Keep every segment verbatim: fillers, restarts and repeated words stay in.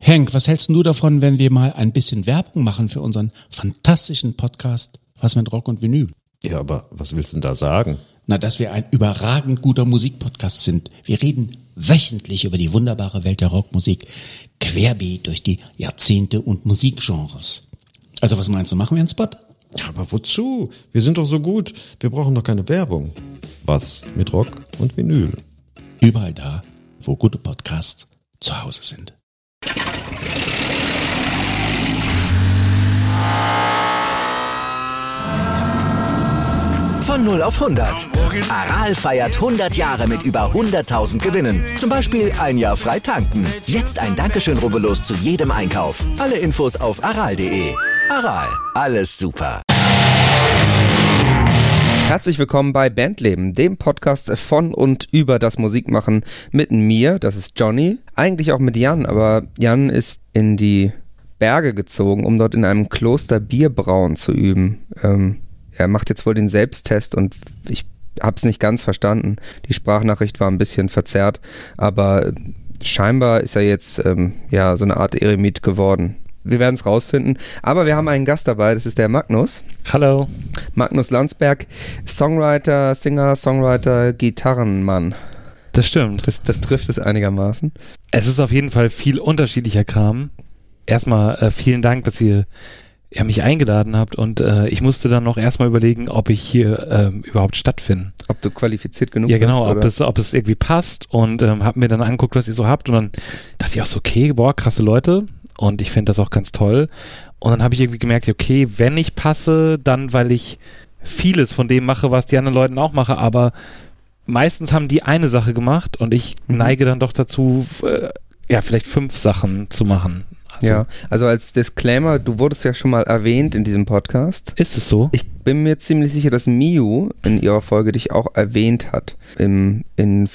Henk, was hältst du davon, wenn wir mal ein bisschen Werbung machen für unseren fantastischen Podcast Was mit Rock und Vinyl? Ja, aber was willst du denn da sagen? Na, dass wir ein überragend guter Musikpodcast sind. Wir reden wöchentlich über die wunderbare Welt der Rockmusik, querbeet durch die Jahrzehnte und Musikgenres. Also was meinst du, machen wir einen Spot? Ja, aber wozu? Wir sind doch so gut. Wir brauchen doch keine Werbung. Was mit Rock und Vinyl? Überall da, wo gute Podcasts zu Hause sind. Von null auf hundert. Aral feiert hundert Jahre mit über hunderttausend Gewinnen. Zum Beispiel ein Jahr frei tanken. Jetzt ein Dankeschön, rubbellos zu jedem Einkauf. Alle Infos auf aral punkt de. Aral, alles super. Herzlich willkommen bei Bandleben, dem Podcast von und über das Musikmachen mit mir, das ist Johnny, eigentlich auch mit Jan, aber Jan ist in die Berge gezogen, um dort in einem Kloster Bierbrauen zu üben. Ähm, er macht jetzt wohl den Selbsttest und ich hab's nicht ganz verstanden. Die Sprachnachricht war ein bisschen verzerrt, aber scheinbar ist er jetzt ähm, ja so eine Art Eremit geworden. Wir werden es rausfinden. Aber wir haben einen Gast dabei, das ist der Magnus. Hallo. Magnus Landsberg, Songwriter, Singer, Songwriter, Gitarrenmann. Das stimmt. Das, das trifft es einigermaßen. Es ist auf jeden Fall viel unterschiedlicher Kram. Erstmal äh, vielen Dank, dass ihr ja, mich eingeladen habt und äh, ich musste dann noch erstmal überlegen, ob ich hier ähm, überhaupt stattfinde. Ob du qualifiziert genug bist. Ja, genau, bist, ob es, ob es irgendwie passt und ähm, hab mir dann angeguckt, was ihr so habt und dann dachte ich auch so, okay, boah, krasse Leute. Und ich finde das auch ganz toll. Und dann habe ich irgendwie gemerkt, okay, wenn ich passe, dann weil ich vieles von dem mache, was die anderen Leute auch mache, aber meistens haben die eine Sache gemacht und ich mhm. neige dann doch dazu, äh, ja, vielleicht fünf Sachen zu machen. Also, ja, also als Disclaimer, du wurdest ja schon mal erwähnt in diesem Podcast. Ist es so? Ich bin mir ziemlich sicher, dass Miu in ihrer Folge dich auch erwähnt hat. Im, in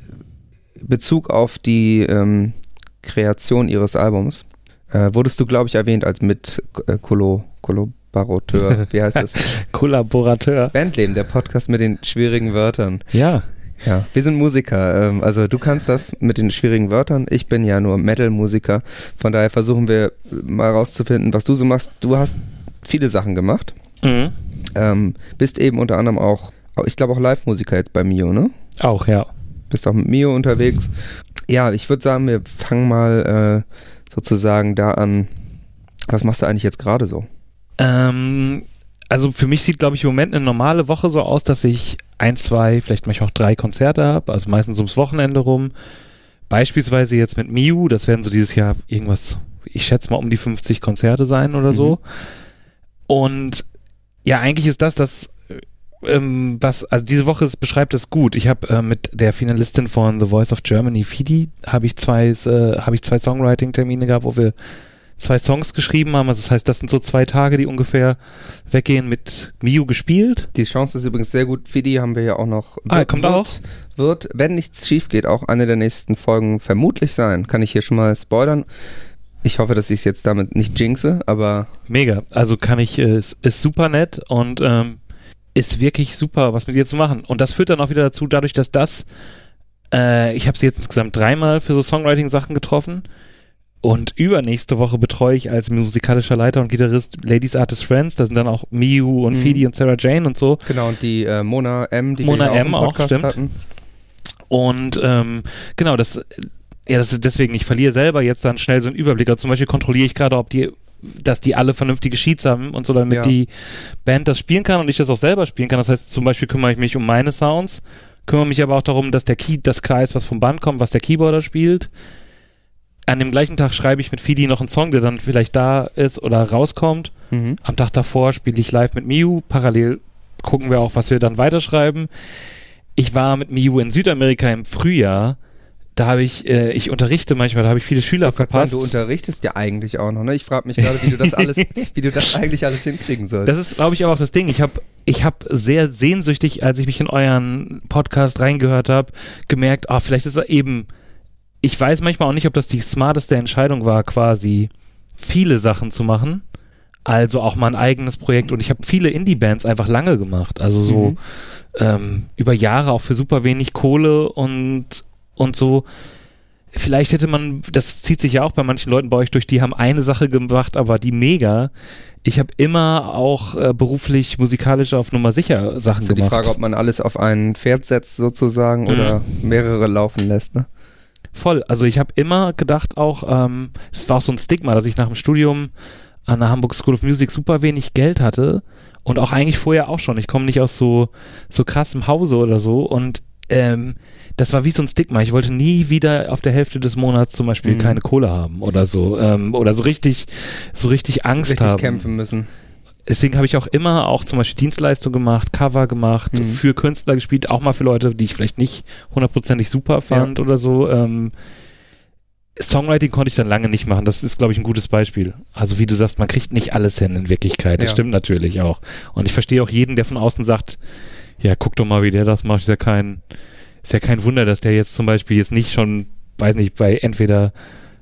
Bezug auf die ähm, Kreation ihres Albums. Äh, wurdest du, glaube ich, erwähnt als mit äh, Kolo, Kollaborateur, wie heißt das? Kollaborateur. Bandleben, der Podcast mit den schwierigen Wörtern. Ja. Ja, wir sind Musiker, ähm, also du kannst das mit den schwierigen Wörtern, ich bin ja nur Metal-Musiker, von daher versuchen wir mal rauszufinden, was du so machst. Du hast viele Sachen gemacht, mhm. ähm, bist eben unter anderem auch, ich glaube auch Live-Musiker jetzt bei Mio, ne? Auch, ja. Bist auch mit Mio unterwegs. Ja, ich würde sagen, wir fangen mal äh, sozusagen da an. Was machst du eigentlich jetzt gerade so? Ähm, also für mich sieht, glaube ich, im Moment eine normale Woche so aus, dass ich ein, zwei, vielleicht manchmal auch drei Konzerte habe, also meistens ums Wochenende rum. Beispielsweise jetzt mit Miu, das werden so dieses Jahr irgendwas, ich schätze mal um die fünfzig Konzerte sein oder so. Mhm. Und ja, eigentlich ist das das, ähm, was, also diese Woche ist, beschreibt es gut. Ich habe äh, mit der Finalistin von The Voice of Germany, Fidi, habe ich zwei, äh, habe ich zwei Songwriting-Termine gehabt, wo wir zwei Songs geschrieben haben. Also das heißt, das sind so zwei Tage, die ungefähr weggehen, mit Miu gespielt. Die Chance ist übrigens sehr gut. Fidi haben wir ja auch noch. Ah, wird, kommt wird, auch. Wird, wenn nichts schief geht, auch eine der nächsten Folgen vermutlich sein. Kann ich hier schon mal spoilern. Ich hoffe, dass ich es jetzt damit nicht jinxe, aber... Mega. Also kann ich, äh, ist, ist super nett und ähm, ist wirklich super, was mit ihr zu machen. Und das führt dann auch wieder dazu, dadurch, dass das, äh, ich habe sie jetzt insgesamt dreimal für so Songwriting-Sachen getroffen. Und übernächste Woche betreue ich als musikalischer Leiter und Gitarrist Ladies Artist Friends. Da sind dann auch Miu und mhm. Fidi und Sarah Jane und so. Genau, und die äh, Mona M, die Mona wir auch M im Podcast auch, stimmt. hatten. Und ähm, genau, das, ja, das ist deswegen, ich verliere selber jetzt dann schnell so einen Überblick. Also zum Beispiel kontrolliere ich gerade, ob die, dass die alle vernünftige Sheets haben und so, damit ja. die Band das spielen kann und ich das auch selber spielen kann. Das heißt, zum Beispiel kümmere ich mich um meine Sounds, kümmere mich aber auch darum, dass der Key, das klar ist, was vom Band kommt, was der Keyboarder spielt. An dem gleichen Tag schreibe ich mit Fidi noch einen Song, der dann vielleicht da ist oder rauskommt. Mhm. Am Tag davor spiele ich live mit Miu. Parallel gucken wir auch, was wir dann weiterschreiben. Ich war mit Miu in Südamerika im Frühjahr. Da habe ich, äh, ich unterrichte manchmal, da habe ich viele Schüler ich verpasst. Sagen, du unterrichtest ja eigentlich auch noch, ne? Ich frage mich gerade, wie du das alles, wie du das eigentlich alles hinkriegen sollst. Das ist, glaube ich, aber auch das Ding. Ich habe ich hab sehr sehnsüchtig, als ich mich in euren Podcast reingehört habe, gemerkt, ah, vielleicht ist er eben... Ich weiß manchmal auch nicht, ob das die smarteste Entscheidung war, quasi viele Sachen zu machen. Also auch mal ein eigenes Projekt. Und ich habe viele Indie-Bands einfach lange gemacht. Also so mhm. ähm, über Jahre auch für super wenig Kohle und, und so. vielleicht hätte man, das zieht sich ja auch bei manchen Leuten bei euch durch, die haben eine Sache gemacht, aber die mega. Ich habe immer auch äh, beruflich, musikalisch auf Nummer sicher Sachen also gemacht. Die Frage, ob man alles auf ein Pferd setzt sozusagen mhm. oder mehrere laufen lässt, ne? Voll. Also ich habe immer gedacht auch, ähm, das war auch so ein Stigma, dass ich nach dem Studium an der Hamburg School of Music super wenig Geld hatte und auch eigentlich vorher auch schon. Ich komme nicht aus so, so krassem Hause oder so und ähm, das war wie so ein Stigma. Ich wollte nie wieder auf der Hälfte des Monats zum Beispiel mhm. keine Kohle haben oder so ähm, oder so richtig, so richtig Angst richtig haben. Richtig kämpfen müssen. Deswegen habe ich auch immer auch zum Beispiel Dienstleistung gemacht, Cover gemacht, mhm. für Künstler gespielt, auch mal für Leute, die ich vielleicht nicht hundertprozentig super fand ja. oder so. Ähm, Songwriting konnte ich dann lange nicht machen. Das ist, glaube ich, ein gutes Beispiel. Also wie du sagst, man kriegt nicht alles hin in Wirklichkeit. Das ja. stimmt natürlich auch. Und ich verstehe auch jeden, der von außen sagt, ja, guck doch mal, wie der das macht. Ist ja kein, ist ja kein Wunder, dass der jetzt zum Beispiel jetzt nicht schon, weiß nicht, bei entweder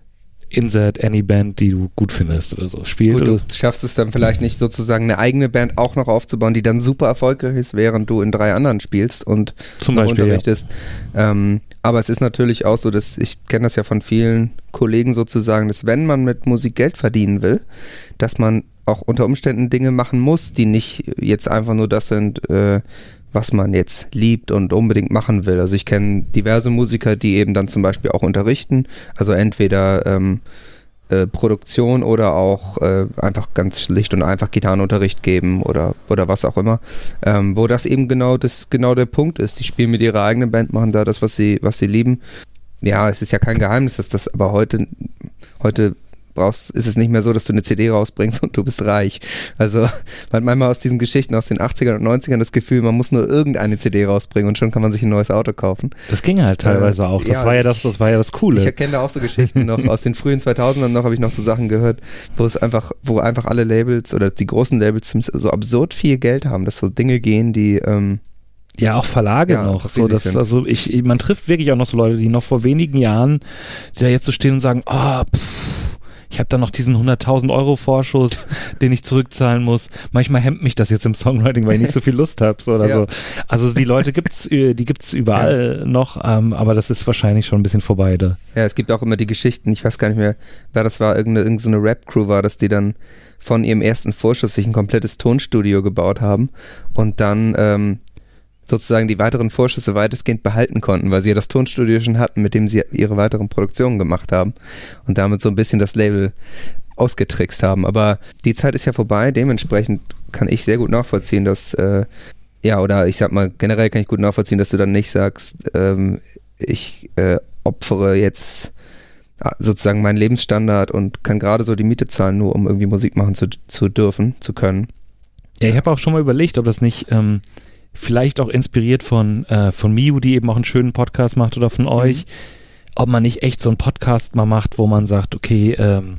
Insert any Band, die du gut findest oder so, spielt. Gut, du oder? schaffst es dann vielleicht nicht sozusagen eine eigene Band auch noch aufzubauen, die dann super erfolgreich ist, während du in drei anderen spielst und zum Beispiel unterrichtest. Ja. Ähm, aber es ist natürlich auch so, dass ich kenne das ja von vielen Kollegen sozusagen, dass wenn man mit Musik Geld verdienen will, dass man auch unter Umständen Dinge machen muss, die nicht jetzt einfach nur das sind, äh, was man jetzt liebt und unbedingt machen will. Also ich kenne diverse Musiker, die eben dann zum Beispiel auch unterrichten, also entweder ähm, äh, Produktion oder auch äh, einfach ganz schlicht und einfach Gitarrenunterricht geben oder oder was auch immer, ähm, wo das eben genau das genau der Punkt ist. Die spielen mit ihrer eigenen Band, machen da das, was sie was sie lieben. Ja, es ist ja kein Geheimnis, dass das aber heute heute brauchst, ist es nicht mehr so, dass du eine C D rausbringst und du bist reich. Also man hat manchmal aus diesen Geschichten aus den achtzigern und neunzigern das Gefühl, man muss nur irgendeine C D rausbringen und schon kann man sich ein neues Auto kaufen. Das ging halt teilweise äh, auch. Das, ja, war ja das, das war ja das Coole. Ich erkenne da auch so Geschichten noch aus den frühen zweitausendern noch, habe ich noch so Sachen gehört, wo es einfach, wo einfach alle Labels oder die großen Labels so absurd viel Geld haben, dass so Dinge gehen, die ähm, ja, auch Verlage ja, noch. So, dass, also ich, man trifft wirklich auch noch so Leute, die noch vor wenigen Jahren, die da jetzt so stehen und sagen, ah, oh, ich habe da noch diesen hunderttausend Euro Vorschuss, den ich zurückzahlen muss. Manchmal hemmt mich das jetzt im Songwriting, weil ich nicht so viel Lust habe. So, oder ja. so. Also die Leute gibt's, die gibt's überall ja. noch, ähm, aber das ist wahrscheinlich schon ein bisschen vorbei da. Ja, es gibt auch immer die Geschichten, ich weiß gar nicht mehr, wer das war, irgendeine, irgendeine Rap-Crew war, dass die dann von ihrem ersten Vorschuss sich ein komplettes Tonstudio gebaut haben und dann ähm, sozusagen die weiteren Vorschüsse weitestgehend behalten konnten, weil sie ja das Tonstudio schon hatten, mit dem sie ihre weiteren Produktionen gemacht haben und damit so ein bisschen das Label ausgetrickst haben. Aber die Zeit ist ja vorbei, dementsprechend kann ich sehr gut nachvollziehen, dass, äh, ja, oder ich sag mal, generell kann ich gut nachvollziehen, dass du dann nicht sagst, ähm, ich äh, opfere jetzt sozusagen meinen Lebensstandard und kann gerade so die Miete zahlen, nur um irgendwie Musik machen zu, zu dürfen, zu können. Ja, ich habe auch schon mal überlegt, ob das nicht ähm vielleicht auch inspiriert von, äh, von Miu, die eben auch einen schönen Podcast macht oder von mhm. euch, ob man nicht echt so einen Podcast mal macht, wo man sagt, okay, ähm,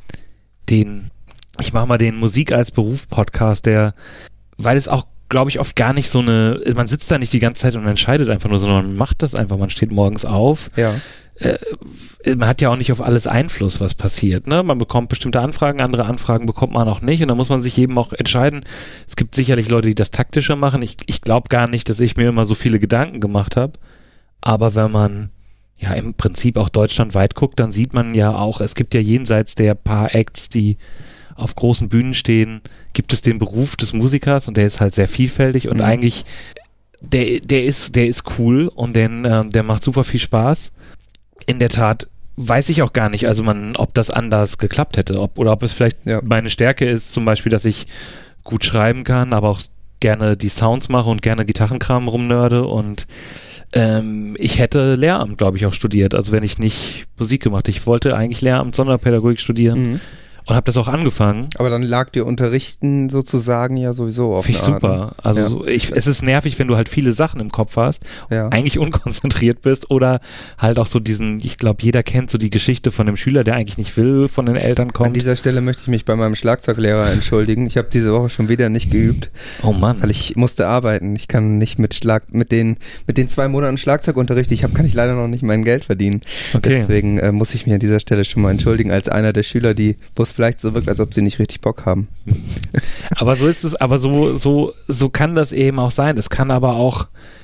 den, ich mache mal den Musik als Beruf Podcast, der, weil es auch, glaube ich, oft gar nicht so eine, man sitzt da nicht die ganze Zeit und entscheidet einfach nur, sondern man macht das einfach, man steht morgens auf. Ja. Äh, man hat ja auch nicht auf alles Einfluss, was passiert, ne? Man bekommt bestimmte Anfragen, andere Anfragen bekommt man auch nicht und da muss man sich eben auch entscheiden. Es gibt sicherlich Leute, die das taktischer machen. Ich, ich glaube gar nicht, dass ich mir immer so viele Gedanken gemacht habe, aber wenn man ja im Prinzip auch deutschlandweit guckt, dann sieht man ja auch, es gibt ja jenseits der paar Acts, die auf großen Bühnen stehen, gibt es den Beruf des Musikers und der ist halt sehr vielfältig und mhm. eigentlich der, der ist, der ist cool und den, äh, der macht super viel Spaß. In der Tat weiß ich auch gar nicht, also man, ob das anders geklappt hätte, ob, oder ob es vielleicht ja. meine Stärke ist, zum Beispiel, dass ich gut schreiben kann, aber auch gerne die Sounds mache und gerne Gitarrenkram rumnörde und ähm, ich hätte Lehramt, glaube ich, auch studiert, also wenn ich nicht Musik gemacht, ich wollte eigentlich Lehramt, Sonderpädagogik studieren. Mhm. Und habe das auch angefangen. Aber dann lag dir Unterrichten sozusagen ja sowieso auf. Finde ich super. Also ja. so, ich, es ist nervig, wenn du halt viele Sachen im Kopf hast, ja. eigentlich unkonzentriert bist oder halt auch so diesen, ich glaube, jeder kennt so die Geschichte von dem Schüler, der eigentlich nicht will, von den Eltern kommt. An dieser Stelle möchte ich mich bei meinem Schlagzeuglehrer entschuldigen. Ich habe diese Woche schon wieder nicht geübt. Oh Mann. Weil ich musste arbeiten. Ich kann nicht mit Schlag, mit den, mit den zwei Monaten Schlagzeugunterricht, ich habe, kann ich leider noch nicht mein Geld verdienen. Okay. Deswegen äh, muss ich mich an dieser Stelle schon mal entschuldigen als einer der Schüler, die, wo es vielleicht so wirkt, als ob sie nicht richtig Bock haben. Aber so ist es, aber so, so, so kann das eben auch sein. Es kann aber auch,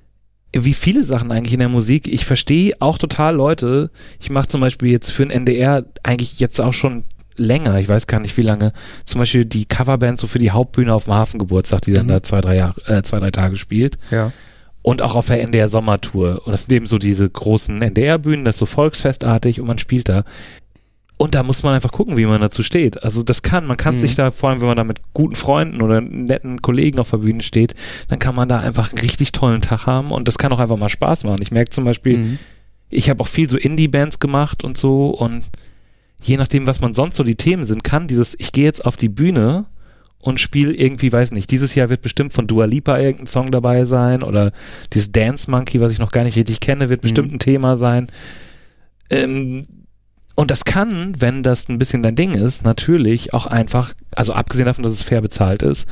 wie viele Sachen eigentlich in der Musik. Ich verstehe auch total Leute. Ich mache zum Beispiel jetzt für den N D R eigentlich jetzt auch schon länger, ich weiß gar nicht wie lange, zum Beispiel die Coverband so für die Hauptbühne auf dem Hafengeburtstag, die dann mhm. da zwei, drei Jahre, äh, zwei, drei Tage spielt. Ja. Und auch auf der N D R-Sommertour. Und das sind eben so diese großen N D R-Bühnen, das ist so volksfestartig und man spielt da. Und da muss man einfach gucken, wie man dazu steht. Also das kann, man kann mhm. sich da, vor allem wenn man da mit guten Freunden oder netten Kollegen auf der Bühne steht, dann kann man da einfach einen richtig tollen Tag haben und das kann auch einfach mal Spaß machen. Ich merke zum Beispiel, mhm. ich habe auch viel so Indie-Bands gemacht und so und je nachdem, was man sonst so die Themen sind, kann dieses, ich gehe jetzt auf die Bühne und spiele irgendwie, weiß nicht, dieses Jahr wird bestimmt von Dua Lipa irgendein Song dabei sein oder dieses Dance Monkey, was ich noch gar nicht richtig kenne, wird bestimmt mhm. ein Thema sein. Ähm, Und das kann, wenn das ein bisschen dein Ding ist, natürlich auch einfach, also abgesehen davon, dass es fair bezahlt ist,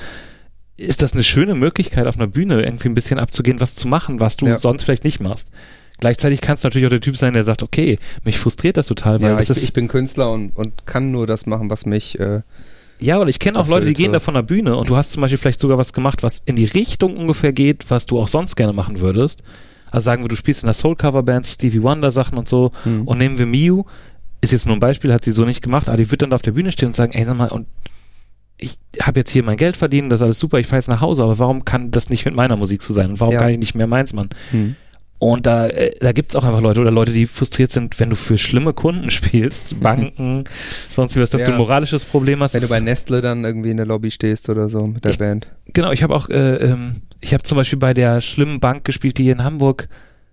ist das eine schöne Möglichkeit, auf einer Bühne irgendwie ein bisschen abzugehen, was zu machen, was du ja. sonst vielleicht nicht machst. Gleichzeitig kannst du natürlich auch der Typ sein, der sagt, okay, mich frustriert das total, weil ja, das ich, ist... ich bin Künstler und, und kann nur das machen, was mich... Äh, ja, oder ich kenne auch Leute, die gehen da von der Bühne und du hast zum Beispiel vielleicht sogar was gemacht, was in die Richtung ungefähr geht, was du auch sonst gerne machen würdest. Also sagen wir, du spielst in der Soul-Cover-Band, so Stevie Wonder-Sachen und so hm. und nehmen wir Miu, ist jetzt nur ein Beispiel, hat sie so nicht gemacht, aber die wird dann auf der Bühne stehen und sagen, ey, sag mal, und ich habe jetzt hier mein Geld verdient, das ist alles super, ich fahre jetzt nach Hause, aber warum kann das nicht mit meiner Musik zu sein und warum ja. kann ich nicht mehr meins machen? Hm. Und da, äh, da gibt es auch einfach Leute oder Leute, die frustriert sind, wenn du für schlimme Kunden spielst, Banken, sonst wie was, dass ja. du ein moralisches Problem hast. Wenn du bei Nestle dann irgendwie in der Lobby stehst oder so mit der ich, Band. Genau, ich habe auch, äh, ähm, ich habe zum Beispiel bei der schlimmen Bank gespielt, die hier in Hamburg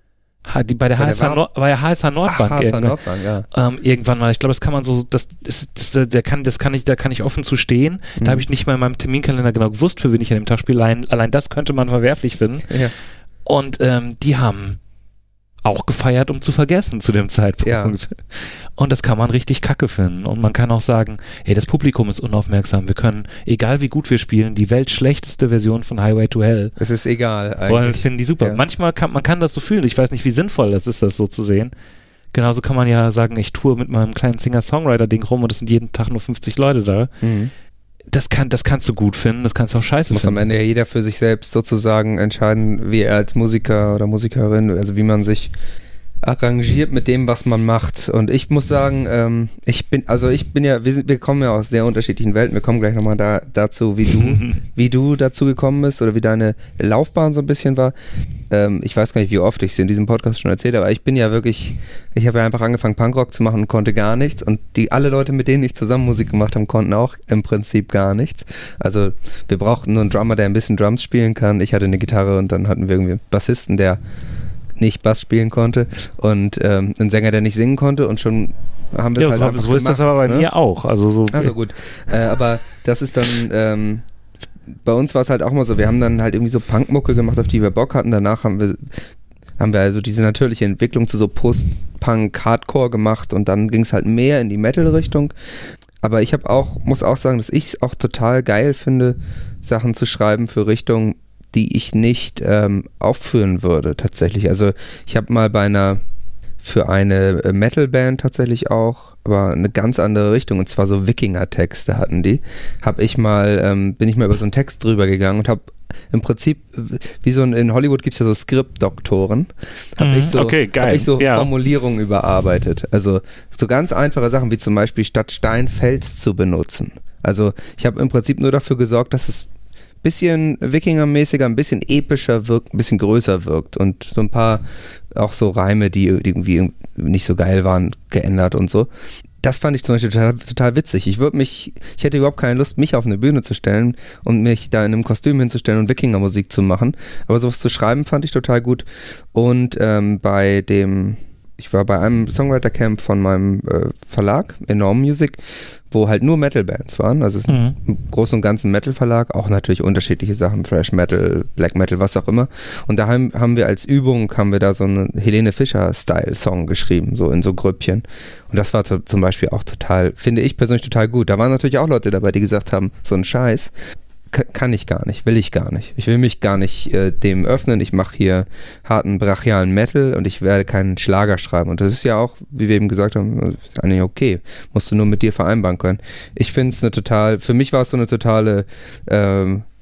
Die, bei der, bei, H S H der Nord, bei der H S H Nordbank, Ach, H S H Nordbank ja. ähm, irgendwann mal. Ich glaube, das kann man so, das, das, das, der kann, das kann ich, da kann ich offen zu stehen. Mhm. Da habe ich nicht mal in meinem Terminkalender genau gewusst, für wen ich an dem Tag spiele. Allein, allein das könnte man verwerflich finden. Ja. Und ähm, die haben auch gefeiert, um zu vergessen zu dem Zeitpunkt. Ja. Und das kann man richtig kacke finden. Und man kann auch sagen, hey, das Publikum ist unaufmerksam. Wir können, egal wie gut wir spielen, die weltschlechteste Version von Highway to Hell. Es ist egal eigentlich. Wollen, finden die super. Ja. Manchmal kann man kann das so fühlen. Ich weiß nicht, wie sinnvoll das ist, das so zu sehen. Genauso kann man ja sagen, ich tue mit meinem kleinen Singer-Songwriter-Ding rum und es sind jeden Tag nur fünfzig Leute da. Mhm. Das, kann, das kannst du gut finden, das kannst du auch scheiße Muss finden. Muss am Ende ja jeder für sich selbst sozusagen entscheiden, wie er als Musiker oder Musikerin, also wie man sich arrangiert mit dem, was man macht. Und ich muss sagen, ähm, ich bin, also ich bin ja, wir, sind, wir kommen ja aus sehr unterschiedlichen Welten. Wir kommen gleich nochmal da, dazu, wie du, wie du dazu gekommen bist oder wie deine Laufbahn so ein bisschen war. Ähm, ich weiß gar nicht, wie oft ich es in diesem Podcast schon erzählt habe, aber ich bin ja wirklich, ich habe ja einfach angefangen, Punkrock zu machen und konnte gar nichts. Und die alle Leute, mit denen ich zusammen Musik gemacht habe, konnten auch im Prinzip gar nichts. Also wir brauchten nur einen Drummer, der ein bisschen Drums spielen kann. Ich hatte eine Gitarre und dann hatten wir irgendwie einen Bassisten, der nicht Bass spielen konnte und ähm, einen Sänger, der nicht singen konnte und schon haben wir ja, es halt so, einfach so ist gemacht, das aber bei ne? mir auch. Also so. Also gut, äh, aber das ist dann ähm, bei uns war es halt auch mal so, wir haben dann halt irgendwie so Punkmucke gemacht, auf die wir Bock hatten. Danach haben wir haben wir also diese natürliche Entwicklung zu so Post-Punk-Hardcore gemacht und dann ging es halt mehr in die Metal-Richtung. Aber ich habe auch, muss auch sagen, dass ich es auch total geil finde, Sachen zu schreiben für Richtungen, die ich nicht ähm, aufführen würde tatsächlich. Also ich habe mal bei einer, für eine Metalband tatsächlich auch, aber eine ganz andere Richtung und zwar so Wikinger-Texte hatten die, habe ich mal, ähm, bin ich mal über so einen Text drüber gegangen und habe im Prinzip, wie so ein, in Hollywood gibt es ja so Skriptdoktoren, habe mhm, ich so, okay, geil. hab ich so ja. Formulierungen überarbeitet. Also so ganz einfache Sachen wie zum Beispiel statt Stein Fels zu benutzen. Also ich habe im Prinzip nur dafür gesorgt, dass es bisschen Wikinger-mäßiger, ein bisschen epischer wirkt, ein bisschen größer wirkt und so ein paar auch so Reime, die irgendwie nicht so geil waren, geändert und so. Das fand ich zum Beispiel total, total witzig. Ich würde mich, ich hätte überhaupt keine Lust, mich auf eine Bühne zu stellen und mich da in einem Kostüm hinzustellen und Wikinger-Musik zu machen. Aber sowas zu schreiben fand ich total gut. Und ähm, bei dem, ich war bei einem Songwriter-Camp von meinem äh, Verlag, Enorm Music, wo halt nur Metal-Bands waren. Also es ist ein mhm. großen und ganzen Metal-Verlag, auch natürlich unterschiedliche Sachen, Thrash Metal, Black Metal, was auch immer. Und da haben, haben wir als Übung, haben wir da so einen Helene Fischer-Style-Song geschrieben, so in so Grüppchen. Und das war to- zum Beispiel auch total, finde ich persönlich total gut. Da waren natürlich auch Leute dabei, die gesagt haben, so ein Scheiß kann ich gar nicht, will ich gar nicht. Ich will mich gar nicht äh, dem öffnen. Ich mache hier harten, brachialen Metal und ich werde keinen Schlager schreiben. Und das ist ja auch, wie wir eben gesagt haben, ist eigentlich okay. Musst du nur mit dir vereinbaren können. Ich finde es eine total, für mich war es so eine totale ähm,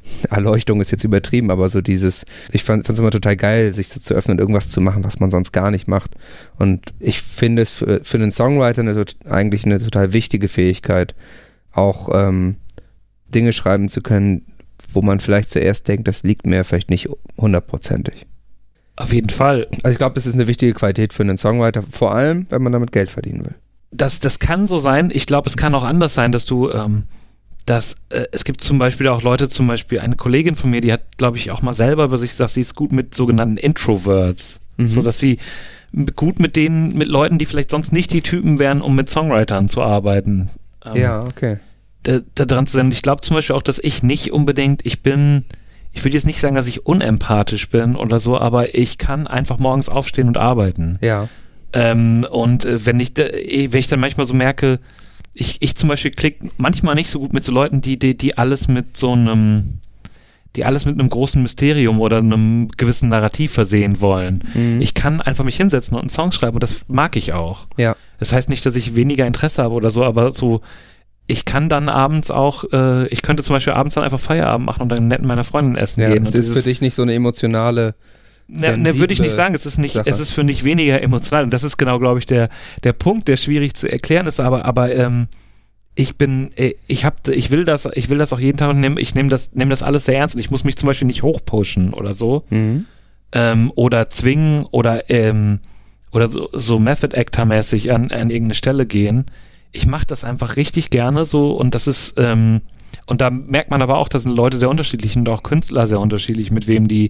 Erleuchtung ist jetzt übertrieben, aber so dieses, ich fand es immer total geil, sich so zu öffnen und irgendwas zu machen, was man sonst gar nicht macht. Und ich finde es für, für einen Songwriter eine, eigentlich eine total wichtige Fähigkeit, auch ähm, Dinge schreiben zu können, wo man vielleicht zuerst denkt, das liegt mir vielleicht nicht hundertprozentig. Auf jeden Fall. Also ich glaube, das ist eine wichtige Qualität für einen Songwriter, vor allem, wenn man damit Geld verdienen will. Das, das kann so sein. Ich glaube, es kann auch anders sein, dass du, ähm, dass äh, es gibt zum Beispiel auch Leute, zum Beispiel eine Kollegin von mir, die hat, glaube ich, auch mal selber über sich gesagt, sie ist gut mit sogenannten Introverts. Mhm. So, dass sie gut mit denen, mit Leuten, die vielleicht sonst nicht die Typen wären, um mit Songwritern zu arbeiten. Ähm, ja, okay. Da, da dran zu sein. Ich glaube zum Beispiel auch, dass ich nicht unbedingt, ich bin, ich würde jetzt nicht sagen, dass ich unempathisch bin oder so, aber ich kann einfach morgens aufstehen und arbeiten. Ja. Ähm, und äh, wenn ich, äh, wenn ich dann manchmal so merke, ich, ich zum Beispiel klicke manchmal nicht so gut mit so Leuten, die, die, die alles mit so einem, die alles mit einem großen Mysterium oder einem gewissen Narrativ versehen wollen. Mhm. Ich kann einfach mich hinsetzen und einen Song schreiben und das mag ich auch. Ja. Das heißt nicht, dass ich weniger Interesse habe oder so, aber so, ich kann dann abends auch, äh, ich könnte zum Beispiel abends dann einfach Feierabend machen und dann nett mit meiner Freundin essen ja, gehen. Das und ist für dich nicht so eine emotionale, ne, ne, würde ich nicht sagen, es ist nicht, Sache. Es ist für mich weniger emotional und das ist genau, glaube ich, der, der Punkt, der schwierig zu erklären ist, aber, aber ähm, ich bin, ich hab, ich will das, ich will das auch jeden Tag und nehm, ich nehme das, nehme das alles sehr ernst und ich muss mich zum Beispiel nicht hochpushen oder so mhm. ähm, oder zwingen oder ähm, oder so, so Method Actor mäßig an, an irgendeine Stelle gehen. Ich mache das einfach richtig gerne so und das ist ähm, und da merkt man aber auch, dass sind Leute sehr unterschiedlich und auch Künstler sehr unterschiedlich, mit wem die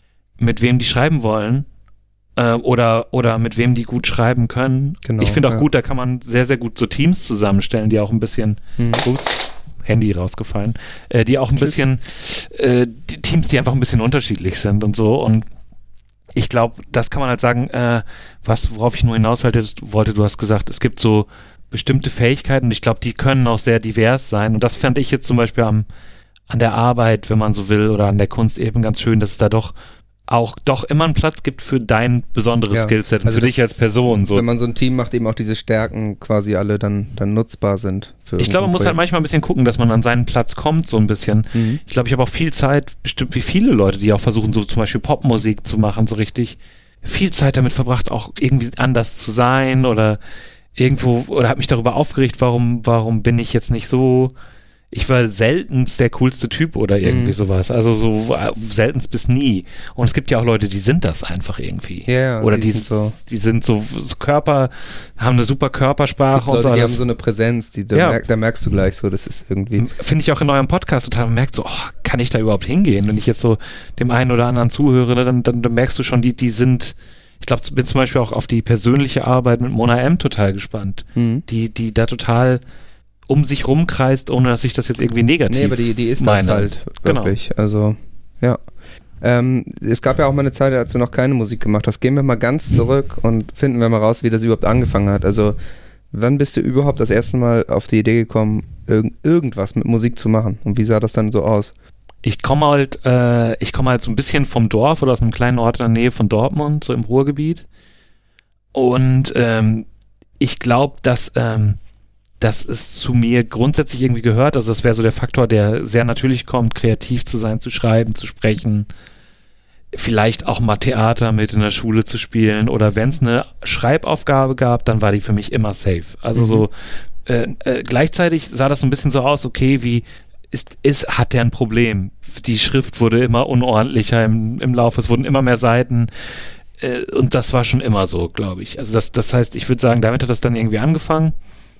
mit wem die schreiben wollen äh, oder oder mit wem die gut schreiben können. Genau, ich finde auch ja. gut, da kann man sehr sehr gut so Teams zusammenstellen, die auch ein bisschen mhm. ups, Handy rausgefallen, äh, die auch ein Tschüss. bisschen äh, die Teams, die einfach ein bisschen unterschiedlich sind und so und ich glaube, das kann man halt sagen, äh, was worauf ich nur hinaus wollte, du hast gesagt, es gibt so bestimmte Fähigkeiten und ich glaube, die können auch sehr divers sein und das fand ich jetzt zum Beispiel am, an der Arbeit, wenn man so will, oder an der Kunst eben ganz schön, dass es da doch auch doch immer einen Platz gibt für dein besonderes ja. Skillset und also für dich als Person. So. Wenn man so ein Team macht, eben auch diese Stärken quasi alle dann, dann nutzbar sind. Für ich glaube, man muss halt manchmal ein bisschen gucken, dass man an seinen Platz kommt, so ein bisschen. Mhm. Ich glaube, ich habe auch viel Zeit, bestimmt wie viele Leute, die auch versuchen, so zum Beispiel Popmusik zu machen, so richtig viel Zeit damit verbracht, auch irgendwie anders zu sein oder irgendwo, oder habe mich darüber aufgeregt, warum, warum bin ich jetzt nicht so, ich war seltenst der coolste Typ oder irgendwie mhm. sowas, also so äh, seltenst bis nie und es gibt ja auch Leute, die sind das einfach irgendwie ja, ja, oder die, die sind so, die sind so, so Körper, haben eine super Körpersprache Leute, und so. Die Das, haben so eine Präsenz, die, da, ja. merk, da merkst du gleich so, das ist irgendwie. Finde ich auch in eurem Podcast total, man merkt so, oh, kann ich da überhaupt hingehen? Wenn ich jetzt so dem einen oder anderen zuhöre, dann, dann, dann merkst du schon, die, die sind, ich glaube, bin zum Beispiel auch auf die persönliche Arbeit mit Mona M. total gespannt, Mhm. die, die da total um sich rumkreist, ohne dass ich das jetzt irgendwie negativ Nee, aber die, die ist meine. das halt wirklich. Genau. Also, ja. Ähm, es gab ja auch mal eine Zeit, als du noch keine Musik gemacht hast. Gehen wir mal ganz zurück und finden wir mal raus, wie das überhaupt angefangen hat. Also, wann bist du überhaupt das erste Mal auf die Idee gekommen, irg- irgendwas mit Musik zu machen? Und wie sah das dann so aus? Ich komme halt, äh, ich komme halt so ein bisschen vom Dorf oder aus einem kleinen Ort in der Nähe von Dortmund, so im Ruhrgebiet. Und ähm, ich glaube, dass ähm, dass es zu mir grundsätzlich irgendwie gehört. Also das wäre so der Faktor, der sehr natürlich kommt, kreativ zu sein, zu schreiben, zu sprechen, vielleicht auch mal Theater mit in der Schule zu spielen oder wenn es eine Schreibaufgabe gab, dann war die für mich immer safe. Also mhm. so äh, äh, gleichzeitig sah das so ein bisschen so aus, okay, wie ist, ist, hat der ein Problem? Die Schrift wurde immer unordentlicher im, im Laufe, es wurden immer mehr Seiten äh, und das war schon immer so, glaube ich. Also das, das heißt, ich würde sagen, damit hat das dann irgendwie angefangen.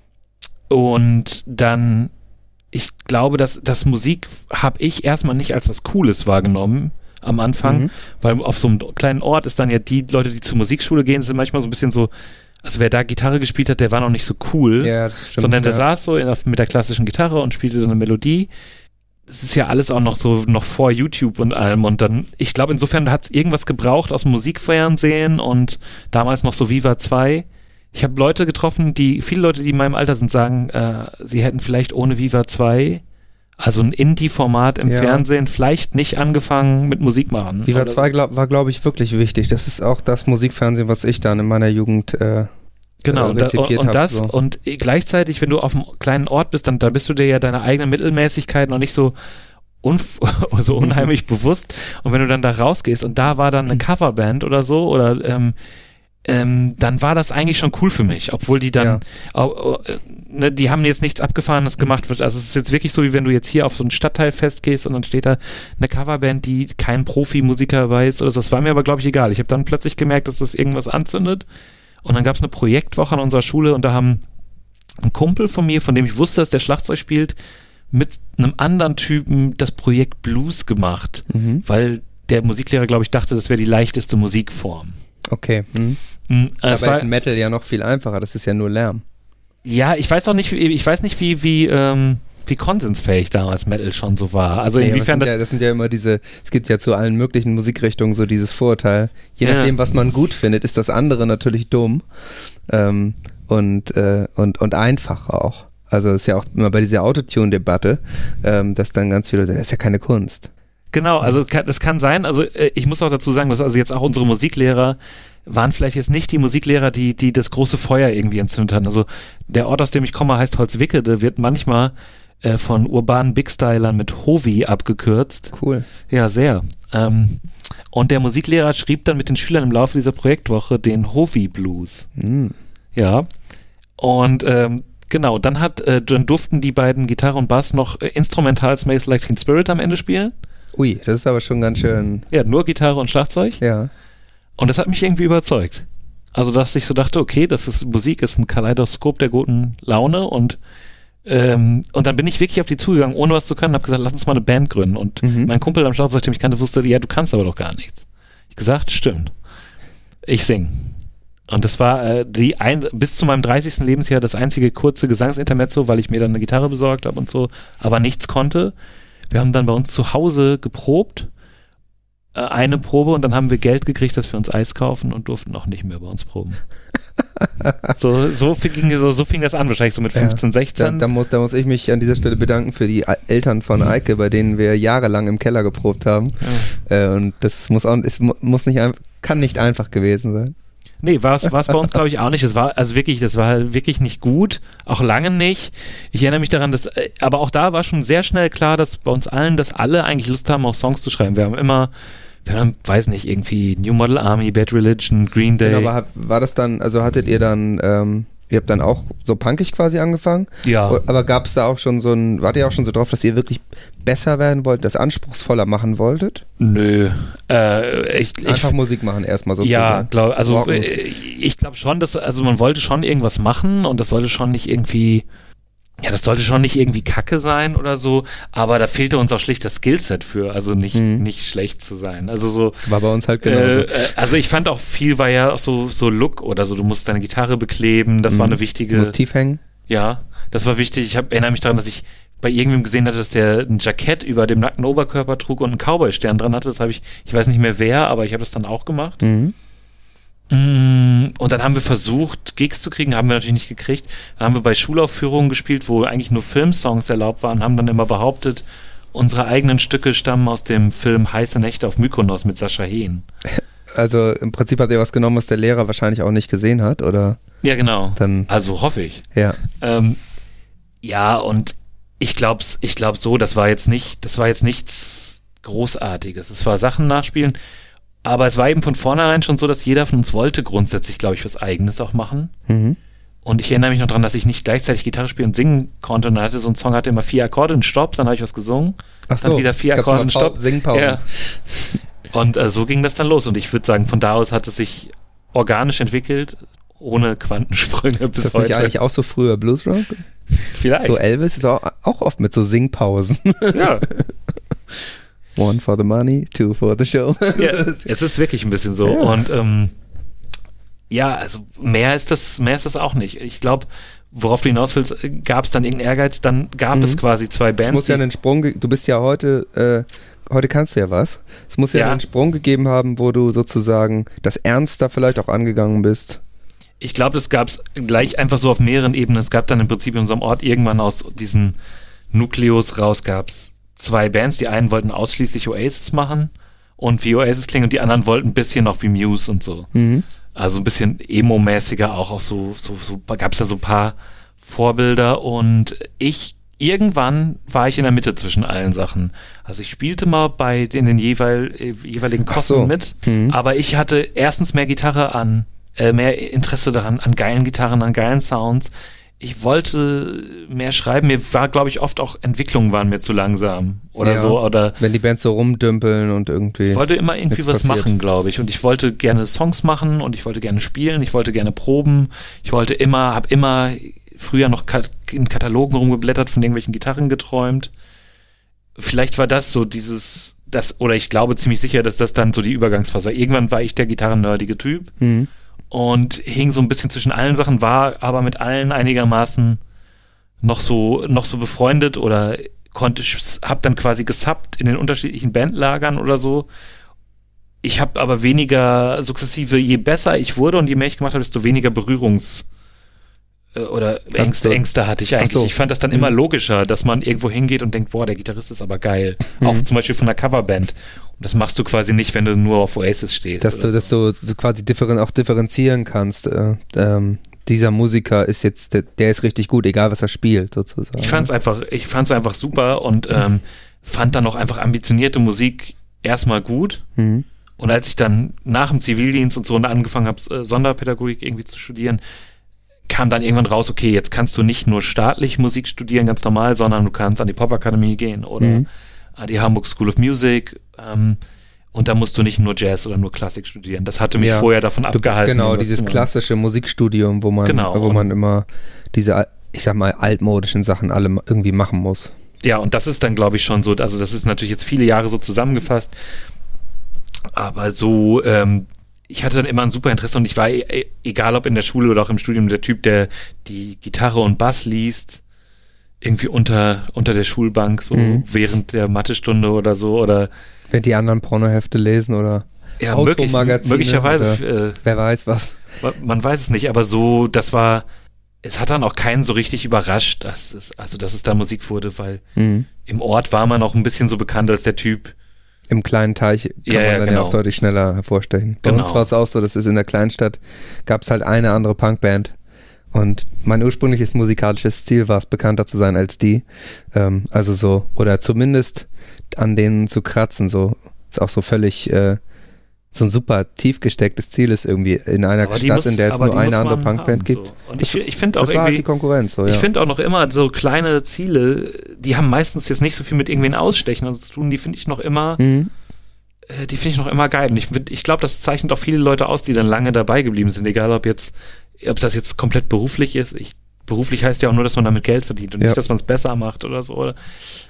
Und dann, ich glaube, dass das Musik habe ich erstmal nicht als was Cooles wahrgenommen am Anfang, mhm. weil auf so einem kleinen Ort ist dann ja die Leute, die zur Musikschule gehen, sind manchmal so ein bisschen so, also wer da Gitarre gespielt hat, der war noch nicht so cool, ja, das stimmt, sondern der ja. saß so in, mit der klassischen Gitarre und spielte so eine Melodie. Das ist ja alles auch noch so, noch vor YouTube und allem und dann, ich glaube, insofern hat es irgendwas gebraucht aus dem Musikfernsehen und damals noch so Viva zwei. Ich habe Leute getroffen, die, viele Leute, die in meinem Alter sind, sagen, äh, sie hätten vielleicht ohne Viva zwei, also ein Indie-Format im ja. Fernsehen, vielleicht nicht angefangen mit Musik machen. Viva zwei glaub, war, glaube ich, wirklich wichtig. Das ist auch das Musikfernsehen, was ich dann in meiner Jugend äh, Genau, äh, und, rezipiert und, und hab, das so. und gleichzeitig, wenn du auf einem kleinen Ort bist, dann, dann bist du dir ja deine eigene Mittelmäßigkeit noch nicht so unf- so unheimlich bewusst. Und wenn du dann da rausgehst und da war dann eine Coverband oder so oder ähm, ähm, dann war das eigentlich schon cool für mich, obwohl die dann, Ja. äh, ne, die haben jetzt nichts Abgefahrenes gemacht. Also es ist jetzt wirklich so, wie wenn du jetzt hier auf so ein Stadtteilfest gehst und dann steht da eine Coverband, die kein Profimusiker dabei ist oder so. Das war mir aber, glaube ich, egal. Ich habe dann plötzlich gemerkt, dass das irgendwas anzündet und dann gab es eine Projektwoche an unserer Schule und da haben ein Kumpel von mir, von dem ich wusste, dass der Schlagzeug spielt, mit einem anderen Typen das Projekt Blues gemacht, Mhm. weil der Musiklehrer, glaube ich, dachte, das wäre die leichteste Musikform. Okay. Mhm. Mhm, es Dabei war, ist Metal ja noch viel einfacher, das ist ja nur Lärm. ja, ich weiß auch nicht, wie- ich weiß nicht, wie, wie, ähm, wie konsensfähig damals Metal schon so war. Also Nee, aber inwiefern das, sind das, ja, das sind ja immer diese, es gibt ja zu allen möglichen Musikrichtungen so dieses Vorurteil. Je Ja. nachdem, was man gut findet, ist das andere natürlich dumm ähm, und, äh, und, und einfach auch. Also es ist ja auch immer bei dieser Autotune-Debatte, ähm, dass dann ganz viele sagen, das ist ja keine Kunst. genau, also kann, das kann sein, also äh, ich muss auch dazu sagen, dass also jetzt auch unsere Musiklehrer waren vielleicht jetzt nicht die Musiklehrer, die, die das große Feuer irgendwie entzündet haben. Also der Ort, aus dem ich komme, heißt Holzwickede, wird manchmal äh, von urbanen Big-Stylern mit Hovi abgekürzt. Cool. Ja, sehr. Ähm, und der Musiklehrer schrieb dann mit den Schülern im Laufe dieser Projektwoche den Hovi-Blues. Mhm. Ja. Und ähm, genau, dann hat, äh, dann durften die beiden Gitarre und Bass noch äh, instrumental Smells Like Teen Spirit am Ende spielen. Ui, das ist aber schon ganz schön, Ja, nur Gitarre und Schlagzeug. ja. Und das hat mich irgendwie überzeugt. Also, dass ich so dachte, okay, das ist Musik, ist ein Kaleidoskop der guten Laune und ähm, und dann bin ich wirklich auf die zugegangen, ohne was zu können, habe gesagt, lass uns mal eine Band gründen. Und Mhm. mein Kumpel am Schlagzeug, den ich kannte, wusste, ja, du kannst aber doch gar nichts. Ich gesagt, stimmt. Ich sing. Und das war äh, die ein, bis zu meinem dreißigsten Lebensjahr das einzige kurze Gesangsintermezzo, weil ich mir dann eine Gitarre besorgt habe und so, aber nichts konnte. Wir haben dann bei uns zu Hause geprobt, äh, eine Probe und dann haben wir Geld gekriegt, dass wir uns Eis kaufen und durften auch nicht mehr bei uns proben. so, so, fing, so, so fing das an, wahrscheinlich so mit fünfzehn, Da, sechzehn. da, muss, da muss ich mich an dieser Stelle bedanken für die A- Eltern von Eike, bei denen wir jahrelang im Keller geprobt haben. Äh, und das muss auch, es mu- muss nicht, ein- kann nicht einfach gewesen sein. Nee, war es bei uns, glaube ich, auch nicht. Es war, also wirklich, das war halt wirklich nicht gut, auch lange nicht. Ich erinnere mich daran, dass, äh, aber auch da war schon sehr schnell klar, dass bei uns allen, dass alle eigentlich Lust haben, auch Songs zu schreiben. Wir haben immer, wir haben, weiß nicht, irgendwie New Model Army, Bad Religion, Green Day. Genau, aber hat, war das dann, also hattet ihr dann, ähm, ihr habt dann auch so punkig quasi angefangen? Ja. O- Aber gab es da auch schon so ein, wart ihr auch schon so drauf, dass ihr wirklich besser werden wollt, das anspruchsvoller machen wolltet? Nö. Äh, ich, ich, Einfach Musik machen erstmal sozusagen. Ja, glaub, also Rocken. äh, ich glaube schon, dass, also man wollte schon irgendwas machen und das sollte schon nicht irgendwie, ja, das sollte schon nicht irgendwie Kacke sein oder so, aber da fehlte uns auch schlicht das Skillset für, also nicht, Mhm. nicht schlecht zu sein. Also so, War bei uns halt genauso. äh, äh, also ich fand auch viel war ja auch so, so Look oder so, du musst deine Gitarre bekleben, das war eine Du wichtige, musst tief hängen. ja, das war wichtig. Ich hab, erinnere mich daran, dass ich bei irgendwem gesehen hatte, dass der ein Jackett über dem nackten Oberkörper trug und einen Cowboy-Stern dran hatte. Das habe ich, ich weiß nicht mehr wer, aber ich habe das dann auch gemacht. Mhm. Mm, Und dann haben wir versucht, Gigs zu kriegen, haben wir natürlich nicht gekriegt. Dann haben wir bei Schulaufführungen gespielt, wo eigentlich nur Filmsongs erlaubt waren, haben dann immer behauptet, unsere eigenen Stücke stammen aus dem Film Heiße Nächte auf Mykonos mit Sascha Hehn. Also im Prinzip hat ihr was genommen, was der Lehrer wahrscheinlich auch nicht gesehen hat, oder? Ja, genau. Dann, Also hoffe ich. ja. Ähm, ja, und ich glaub's, ich glaub so, das war jetzt nicht, das war jetzt nichts Großartiges. Es war Sachen nachspielen, aber es war eben von vornherein schon so, dass jeder von uns wollte grundsätzlich, glaube ich, was Eigenes auch machen. Mhm. Und ich erinnere mich noch daran, dass ich nicht gleichzeitig Gitarre spielen und singen konnte. Und dann hatte so ein Song, hatte immer vier Akkorde und Stopp, dann habe ich was gesungen. Ach Dann so, wieder vier gab's Akkorde mal und Pau- Stopp. Singpausen. Ja. Und äh, so ging das dann los. Und ich würde sagen, von da aus hat es sich organisch entwickelt, ohne Quantensprünge bis Ist das nicht heute. eigentlich auch so früher Bluesrock? Vielleicht. So Elvis ist auch, auch oft mit so Singpausen. Ja. One for the money, two for the show. Ja, es ist wirklich ein bisschen so. Ja. Und ähm, ja, also mehr ist das, mehr ist das auch nicht. Ich glaube, worauf du hinaus willst, gab es dann irgendeinen Ehrgeiz, dann gab Mhm. es quasi zwei Es Bands. muss ja die- einen Sprung, ge- du bist ja heute, äh, heute kannst du ja was. Es muss ja, Ja. einen Sprung gegeben haben, wo du sozusagen das ernster vielleicht auch angegangen bist. Ich glaube, das gab es gleich einfach so auf mehreren Ebenen. Es gab dann im Prinzip in unserem Ort irgendwann aus diesen Nukleus raus gab es zwei Bands. Die einen wollten ausschließlich Oasis machen und wie Oasis klingen und die anderen wollten ein bisschen noch wie Muse und so. Mhm. Also ein bisschen emo-mäßiger, auch, auch so, so, so gab es da so ein paar Vorbilder und ich, irgendwann war ich in der Mitte zwischen allen Sachen. Also ich spielte mal bei den, den jeweil, jeweiligen Kosten so. mit, Mhm. aber ich hatte erstens mehr Gitarre an, äh, mehr Interesse daran, an geilen Gitarren, an geilen Sounds. Ich wollte mehr schreiben. Mir war, glaube ich, oft auch Entwicklungen waren mir zu langsam oder Ja. so. Oder Wenn die Bands so rumdümpeln und irgendwie. ich wollte immer irgendwie nichts was passiert. machen, glaube ich. Und ich wollte gerne Songs machen und ich wollte gerne spielen. Ich wollte gerne proben. Ich wollte immer, habe immer früher noch Kat- in Katalogen rumgeblättert, von irgendwelchen Gitarren geträumt. Vielleicht war das so dieses, das, oder ich glaube ziemlich sicher, dass das dann so die Übergangsphase war. Irgendwann war ich der gitarrennerdige Typ Mhm. und hing so ein bisschen zwischen allen Sachen, war aber mit allen einigermaßen noch so, noch so befreundet oder konnte, hab dann quasi gesubbt in den unterschiedlichen Bandlagern oder so. Ich habe aber weniger sukzessive, je besser ich wurde und je mehr ich gemacht habe, desto weniger Berührungs- äh, oder Ängste, du- Ängste hatte ich eigentlich. Ach so. Ich fand das dann immer logischer, dass man irgendwo hingeht und denkt, boah, der Gitarrist ist aber geil. Auch zum Beispiel von einer Coverband. Und das machst du quasi nicht, wenn du nur auf Oasis stehst. Dass du, oder dass du so quasi differen, auch differenzieren kannst. Äh, ähm, dieser Musiker ist jetzt, der, der ist richtig gut, egal was er spielt, sozusagen. Ich fand's einfach, ich fand's einfach super und ähm, fand dann auch einfach ambitionierte Musik erstmal gut. Mhm. Und als ich dann nach dem Zivildienst und so angefangen habe, äh, Sonderpädagogik irgendwie zu studieren, kam dann irgendwann raus, okay, jetzt kannst du nicht nur staatlich Musik studieren, ganz normal, sondern du kannst an die Popakademie gehen oder Mhm. an die Hamburg School of Music ähm, und da musst du nicht nur Jazz oder nur Klassik studieren. Das hatte mich Ja. vorher davon Du, abgehalten. genau, irgendwas zu dieses machen. klassische Musikstudium, wo man, Genau. wo man immer diese, ich sag mal, altmodischen Sachen alle irgendwie machen muss. Ja, und das ist dann, glaube ich, schon so, also das ist natürlich jetzt viele Jahre so zusammengefasst, aber so, ähm, ich hatte dann immer ein super Interesse und ich war, e- egal ob in der Schule oder auch im Studium, der Typ, der die Gitarre und Bass liest, irgendwie unter, unter der Schulbank, so Mhm. während der Mathestunde oder so, oder Wenn die anderen Pornohefte lesen oder ja, möglich, Automagazine möglicherweise, äh, wer weiß was. man weiß es nicht, aber so, das war, es hat dann auch keinen so richtig überrascht, dass es, also dass es da Musik wurde, weil Mhm. im Ort war man auch ein bisschen so bekannt als der Typ. Im kleinen Teich kann Ja, man ja, dann genau. ja auch deutlich schneller hervorstechen. Bei Genau. uns war es auch so, dass es in der Kleinstadt gab es halt eine andere Punkband und mein ursprüngliches musikalisches Ziel war es, bekannter zu sein als die. Ähm, also so, oder zumindest an denen zu kratzen, so. Ist auch so völlig äh, so ein super tief gestecktes Ziel ist irgendwie in einer Aber die Stadt, muss- in der es aber nur die eine muss andere man Punkband haben, gibt. so. Und ich, ich finde auch Das war halt die irgendwie, Konkurrenz, so, ja. ich finde auch noch immer so kleine Ziele, die haben meistens jetzt nicht so viel mit irgendwen Ausstechen und so zu tun, die finde ich noch immer, Mhm. äh, die finde ich noch immer geil. Und ich, find- ich glaube, das zeichnet auch viele Leute aus, die dann lange dabei geblieben sind, egal ob jetzt, ob das jetzt komplett beruflich ist. Ich, beruflich heißt ja auch nur, dass man damit Geld verdient und Ja. nicht, dass man es besser macht oder so. Oder,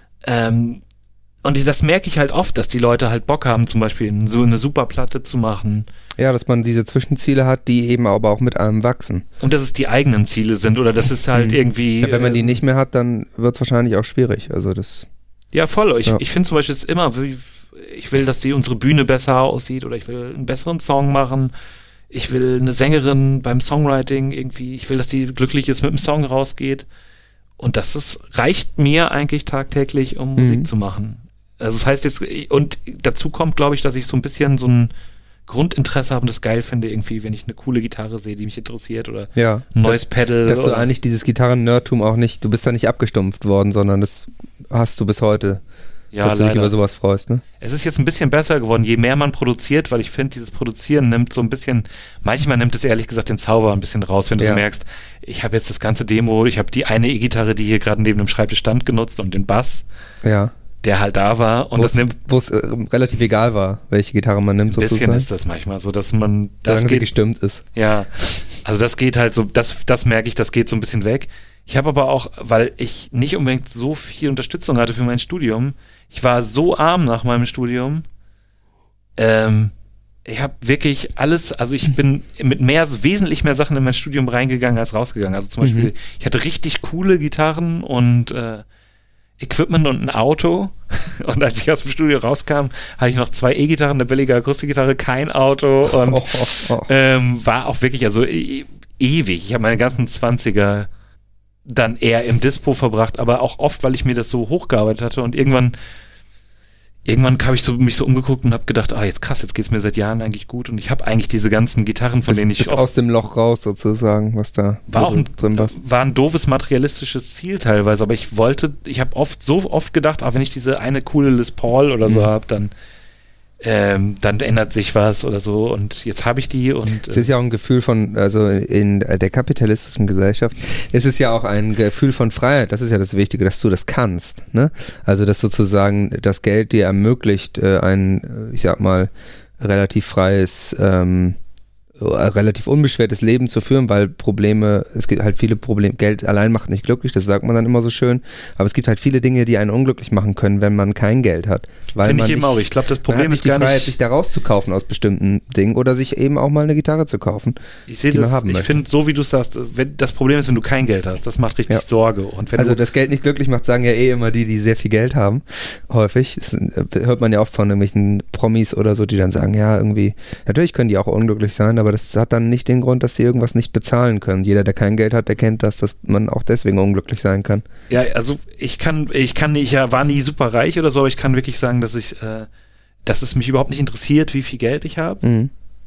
ähm, und das merke ich halt oft, dass die Leute halt Bock haben, zum Beispiel so eine super Platte zu machen. Ja, dass man diese Zwischenziele hat, die eben aber auch mit einem wachsen. Und dass es die eigenen Ziele sind oder dass es halt Mhm. irgendwie. Ja, wenn man die ähm, nicht mehr hat, dann wird es wahrscheinlich auch schwierig. Also das. Ja, voll. Ich, Ja. ich finde zum Beispiel es ist immer, wie- ich will, dass die unsere Bühne besser aussieht oder ich will einen besseren Song machen. Ich will eine Sängerin beim Songwriting irgendwie, ich will, dass die glücklich ist, mit dem Song rausgeht. Und das ist, reicht mir eigentlich tagtäglich, um Musik Mhm. zu machen. Also das heißt jetzt, und dazu kommt, glaube ich, dass ich so ein bisschen so ein Grundinteresse habe und das geil finde, irgendwie, wenn ich eine coole Gitarre sehe, die mich interessiert oder Ja. ein neues Pedal. Dass du oder, eigentlich dieses Gitarren-Nerdtum auch nicht, du bist da nicht abgestumpft worden, sondern das hast du bis heute, ja, dass du dich leider. über sowas freust, ne? Es ist jetzt ein bisschen besser geworden, je mehr man produziert, weil ich finde, dieses Produzieren nimmt so ein bisschen, manchmal nimmt es ehrlich gesagt den Zauber ein bisschen raus, wenn du Ja. so merkst, ich habe jetzt das ganze Demo, ich habe die eine E-Gitarre, die hier gerade neben dem Schreibtisch stand, genutzt und den Bass, Ja. der halt da war und das nimmt, Wo es äh, relativ egal war, welche Gitarre man nimmt, ein bisschen sozusagen. ist das manchmal so, dass man, das solange sie geht, gestimmt ist. ja, also das geht halt so, das, das merke ich, das geht so ein bisschen weg. Ich habe aber auch, weil ich nicht unbedingt so viel Unterstützung hatte für mein Studium, ich war so arm nach meinem Studium, ähm, ich habe wirklich alles, also ich bin mit mehr, wesentlich mehr Sachen in mein Studium reingegangen als rausgegangen. Also zum Beispiel, Mhm. ich hatte richtig coole Gitarren und äh, Equipment und ein Auto. Und als ich aus dem Studio rauskam, hatte ich noch zwei E-Gitarren, eine billige Akustikgitarre, kein Auto und Oh, oh, oh. ähm, war auch wirklich, also e ewig. Ich habe meine ganzen Zwanziger dann eher im Dispo verbracht, aber auch oft, weil ich mir das so hochgearbeitet hatte und irgendwann irgendwann habe ich so, mich so umgeguckt und habe gedacht, ah, jetzt krass, jetzt geht's mir seit Jahren eigentlich gut und ich habe eigentlich diese ganzen Gitarren, von Bist, denen ich bist oft aus dem Loch raus sozusagen, was da war auch ein, drin war. war ein doofes materialistisches Ziel teilweise, aber ich wollte, ich habe oft so oft gedacht, ah, wenn ich diese eine coole Les Paul oder so Mhm. habe, dann Ähm, dann ändert sich was oder so und jetzt habe ich die und Es ist ja auch ein Gefühl von, also in der kapitalistischen Gesellschaft ist es ja auch ein Gefühl von Freiheit, das ist ja das Wichtige, dass du das kannst, ne? Also dass sozusagen das Geld dir ermöglicht, äh, ein, ich sag mal, relativ freies, ähm, relativ unbeschwertes Leben zu führen, weil Probleme, es gibt halt viele Probleme, Geld allein macht nicht glücklich, das sagt man dann immer so schön, aber es gibt halt viele Dinge, die einen unglücklich machen können, wenn man kein Geld hat. Finde ich eben auch. Ich glaube, das Problem ist gar nicht... die Freiheit, sich da rauszukaufen aus bestimmten Dingen oder sich eben auch mal eine Gitarre zu kaufen. Ich sehe das, ich finde, so wie du sagst, wenn, das Problem ist, wenn du kein Geld hast, das macht richtig ja. Sorge. Und wenn also du, das Geld nicht glücklich macht, sagen ja eh immer die, die sehr viel Geld haben, häufig. Das hört man ja oft von irgendwelchen Promis oder so, die dann sagen, ja irgendwie, natürlich können die auch unglücklich sein, aber das hat dann nicht den Grund, dass sie irgendwas nicht bezahlen können. Jeder, der kein Geld hat, der kennt das, dass man auch deswegen unglücklich sein kann. Ja, also ich kann, ich kann nicht, ich war nie super reich oder so, aber ich kann wirklich sagen, dass ich, äh, dass es mich überhaupt nicht interessiert, wie viel Geld ich habe. Mhm.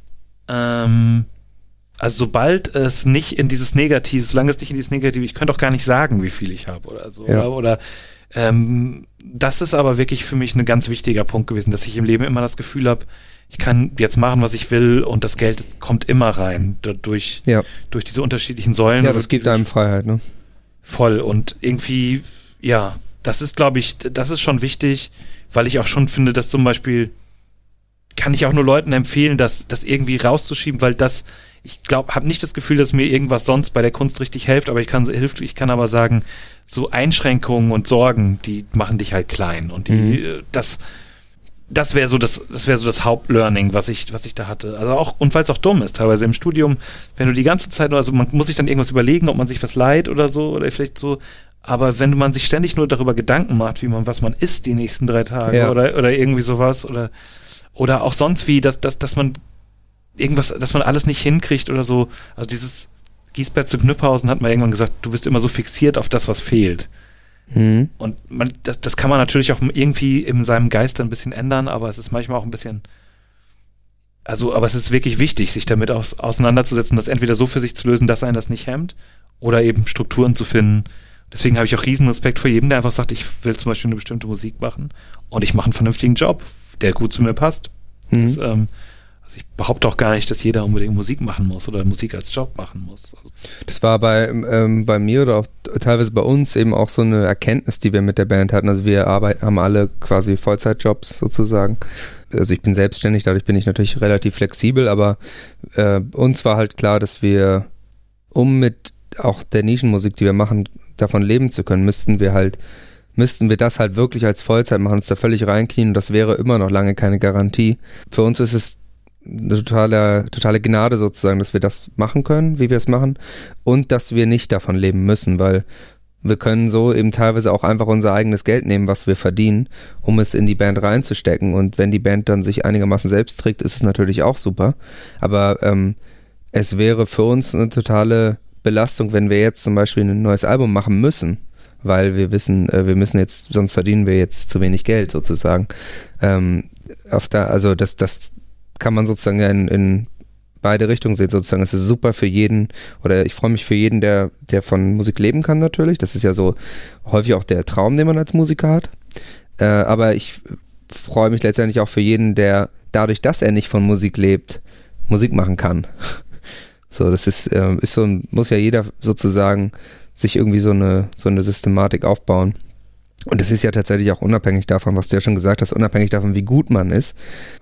Ähm, also sobald es nicht in dieses Negative, solange es nicht in dieses Negative, ich könnte auch gar nicht sagen, wie viel ich habe oder so. Ja. Oder, oder ähm, das ist aber wirklich für mich ein ganz wichtiger Punkt gewesen, dass ich im Leben immer das Gefühl habe, ich kann jetzt machen, was ich will und das Geld das kommt immer rein durch, ja. durch diese unterschiedlichen Säulen. Ja, das gibt einem Freiheit, ne? Voll und irgendwie, ja, das ist, glaube ich, das ist schon wichtig, weil ich auch schon finde, dass zum Beispiel, kann ich auch nur Leuten empfehlen, das, das irgendwie rauszuschieben, weil das, ich glaube, habe nicht das Gefühl, dass mir irgendwas sonst bei der Kunst richtig hilft, aber ich kann, hilft, ich kann aber sagen, so Einschränkungen und Sorgen, die machen dich halt klein und die, mhm. das Das wäre so das, das wäre so das Hauptlearning, was ich, was ich da hatte. Also auch, und weil es auch dumm ist, teilweise im Studium, wenn du die ganze Zeit, also man muss sich dann irgendwas überlegen, ob man sich was leiht oder so, oder vielleicht so, aber wenn man sich ständig nur darüber Gedanken macht, wie man, was man isst die nächsten drei Tage ja. oder, oder irgendwie sowas, oder, oder auch sonst wie, dass, dass, dass man irgendwas, dass man alles nicht hinkriegt oder so, also dieses Giesbert zu Knüpphausen hat mal irgendwann gesagt, du bist immer so fixiert auf das, was fehlt. Mhm. Und man, das, das kann man natürlich auch irgendwie in seinem Geist ein bisschen ändern, aber es ist manchmal auch ein bisschen, also, aber es ist wirklich wichtig, sich damit aus, auseinanderzusetzen, das entweder so für sich zu lösen, dass einen das nicht hemmt, oder eben Strukturen zu finden. Deswegen habe ich auch riesen Respekt vor jedem, der einfach sagt, ich will zum Beispiel eine bestimmte Musik machen und ich mache einen vernünftigen Job, der gut zu mir passt. Mhm. Das, ähm, also ich behaupte auch gar nicht, dass jeder unbedingt Musik machen muss oder Musik als Job machen muss. Das war bei, ähm, bei mir oder auch teilweise bei uns eben auch so eine Erkenntnis, die wir mit der Band hatten. Also wir arbeiten, haben alle quasi Vollzeitjobs sozusagen. Also ich bin selbstständig, dadurch bin ich natürlich relativ flexibel, aber äh, uns war halt klar, dass wir, um mit auch der Nischenmusik, die wir machen, davon leben zu können, müssten wir halt müssten wir das halt wirklich als Vollzeit machen, uns da völlig reinknien und das wäre immer noch lange keine Garantie. Für uns ist es eine totale, totale Gnade sozusagen, dass wir das machen können, wie wir es machen und dass wir nicht davon leben müssen, weil wir können so eben teilweise auch einfach unser eigenes Geld nehmen, was wir verdienen, um es in die Band reinzustecken und wenn die Band dann sich einigermaßen selbst trägt, ist es natürlich auch super, aber ähm, es wäre für uns eine totale Belastung, wenn wir jetzt zum Beispiel ein neues Album machen müssen, weil wir wissen, äh, wir müssen jetzt, sonst verdienen wir jetzt zu wenig Geld sozusagen. Ähm, auf da, also das, das kann man sozusagen in, in beide Richtungen sehen sozusagen. Es ist super für jeden, oder ich freue mich für jeden, der, der von Musik leben kann natürlich. Das ist ja so häufig auch der Traum, den man als Musiker hat. Äh, aber ich freue mich letztendlich auch für jeden, der dadurch, dass er nicht von Musik lebt, Musik machen kann. So, das ist, äh, ist so, muss ja jeder sozusagen sich irgendwie so eine, so eine Systematik aufbauen. Und es ist ja tatsächlich auch unabhängig davon, was du ja schon gesagt hast, unabhängig davon, wie gut man ist.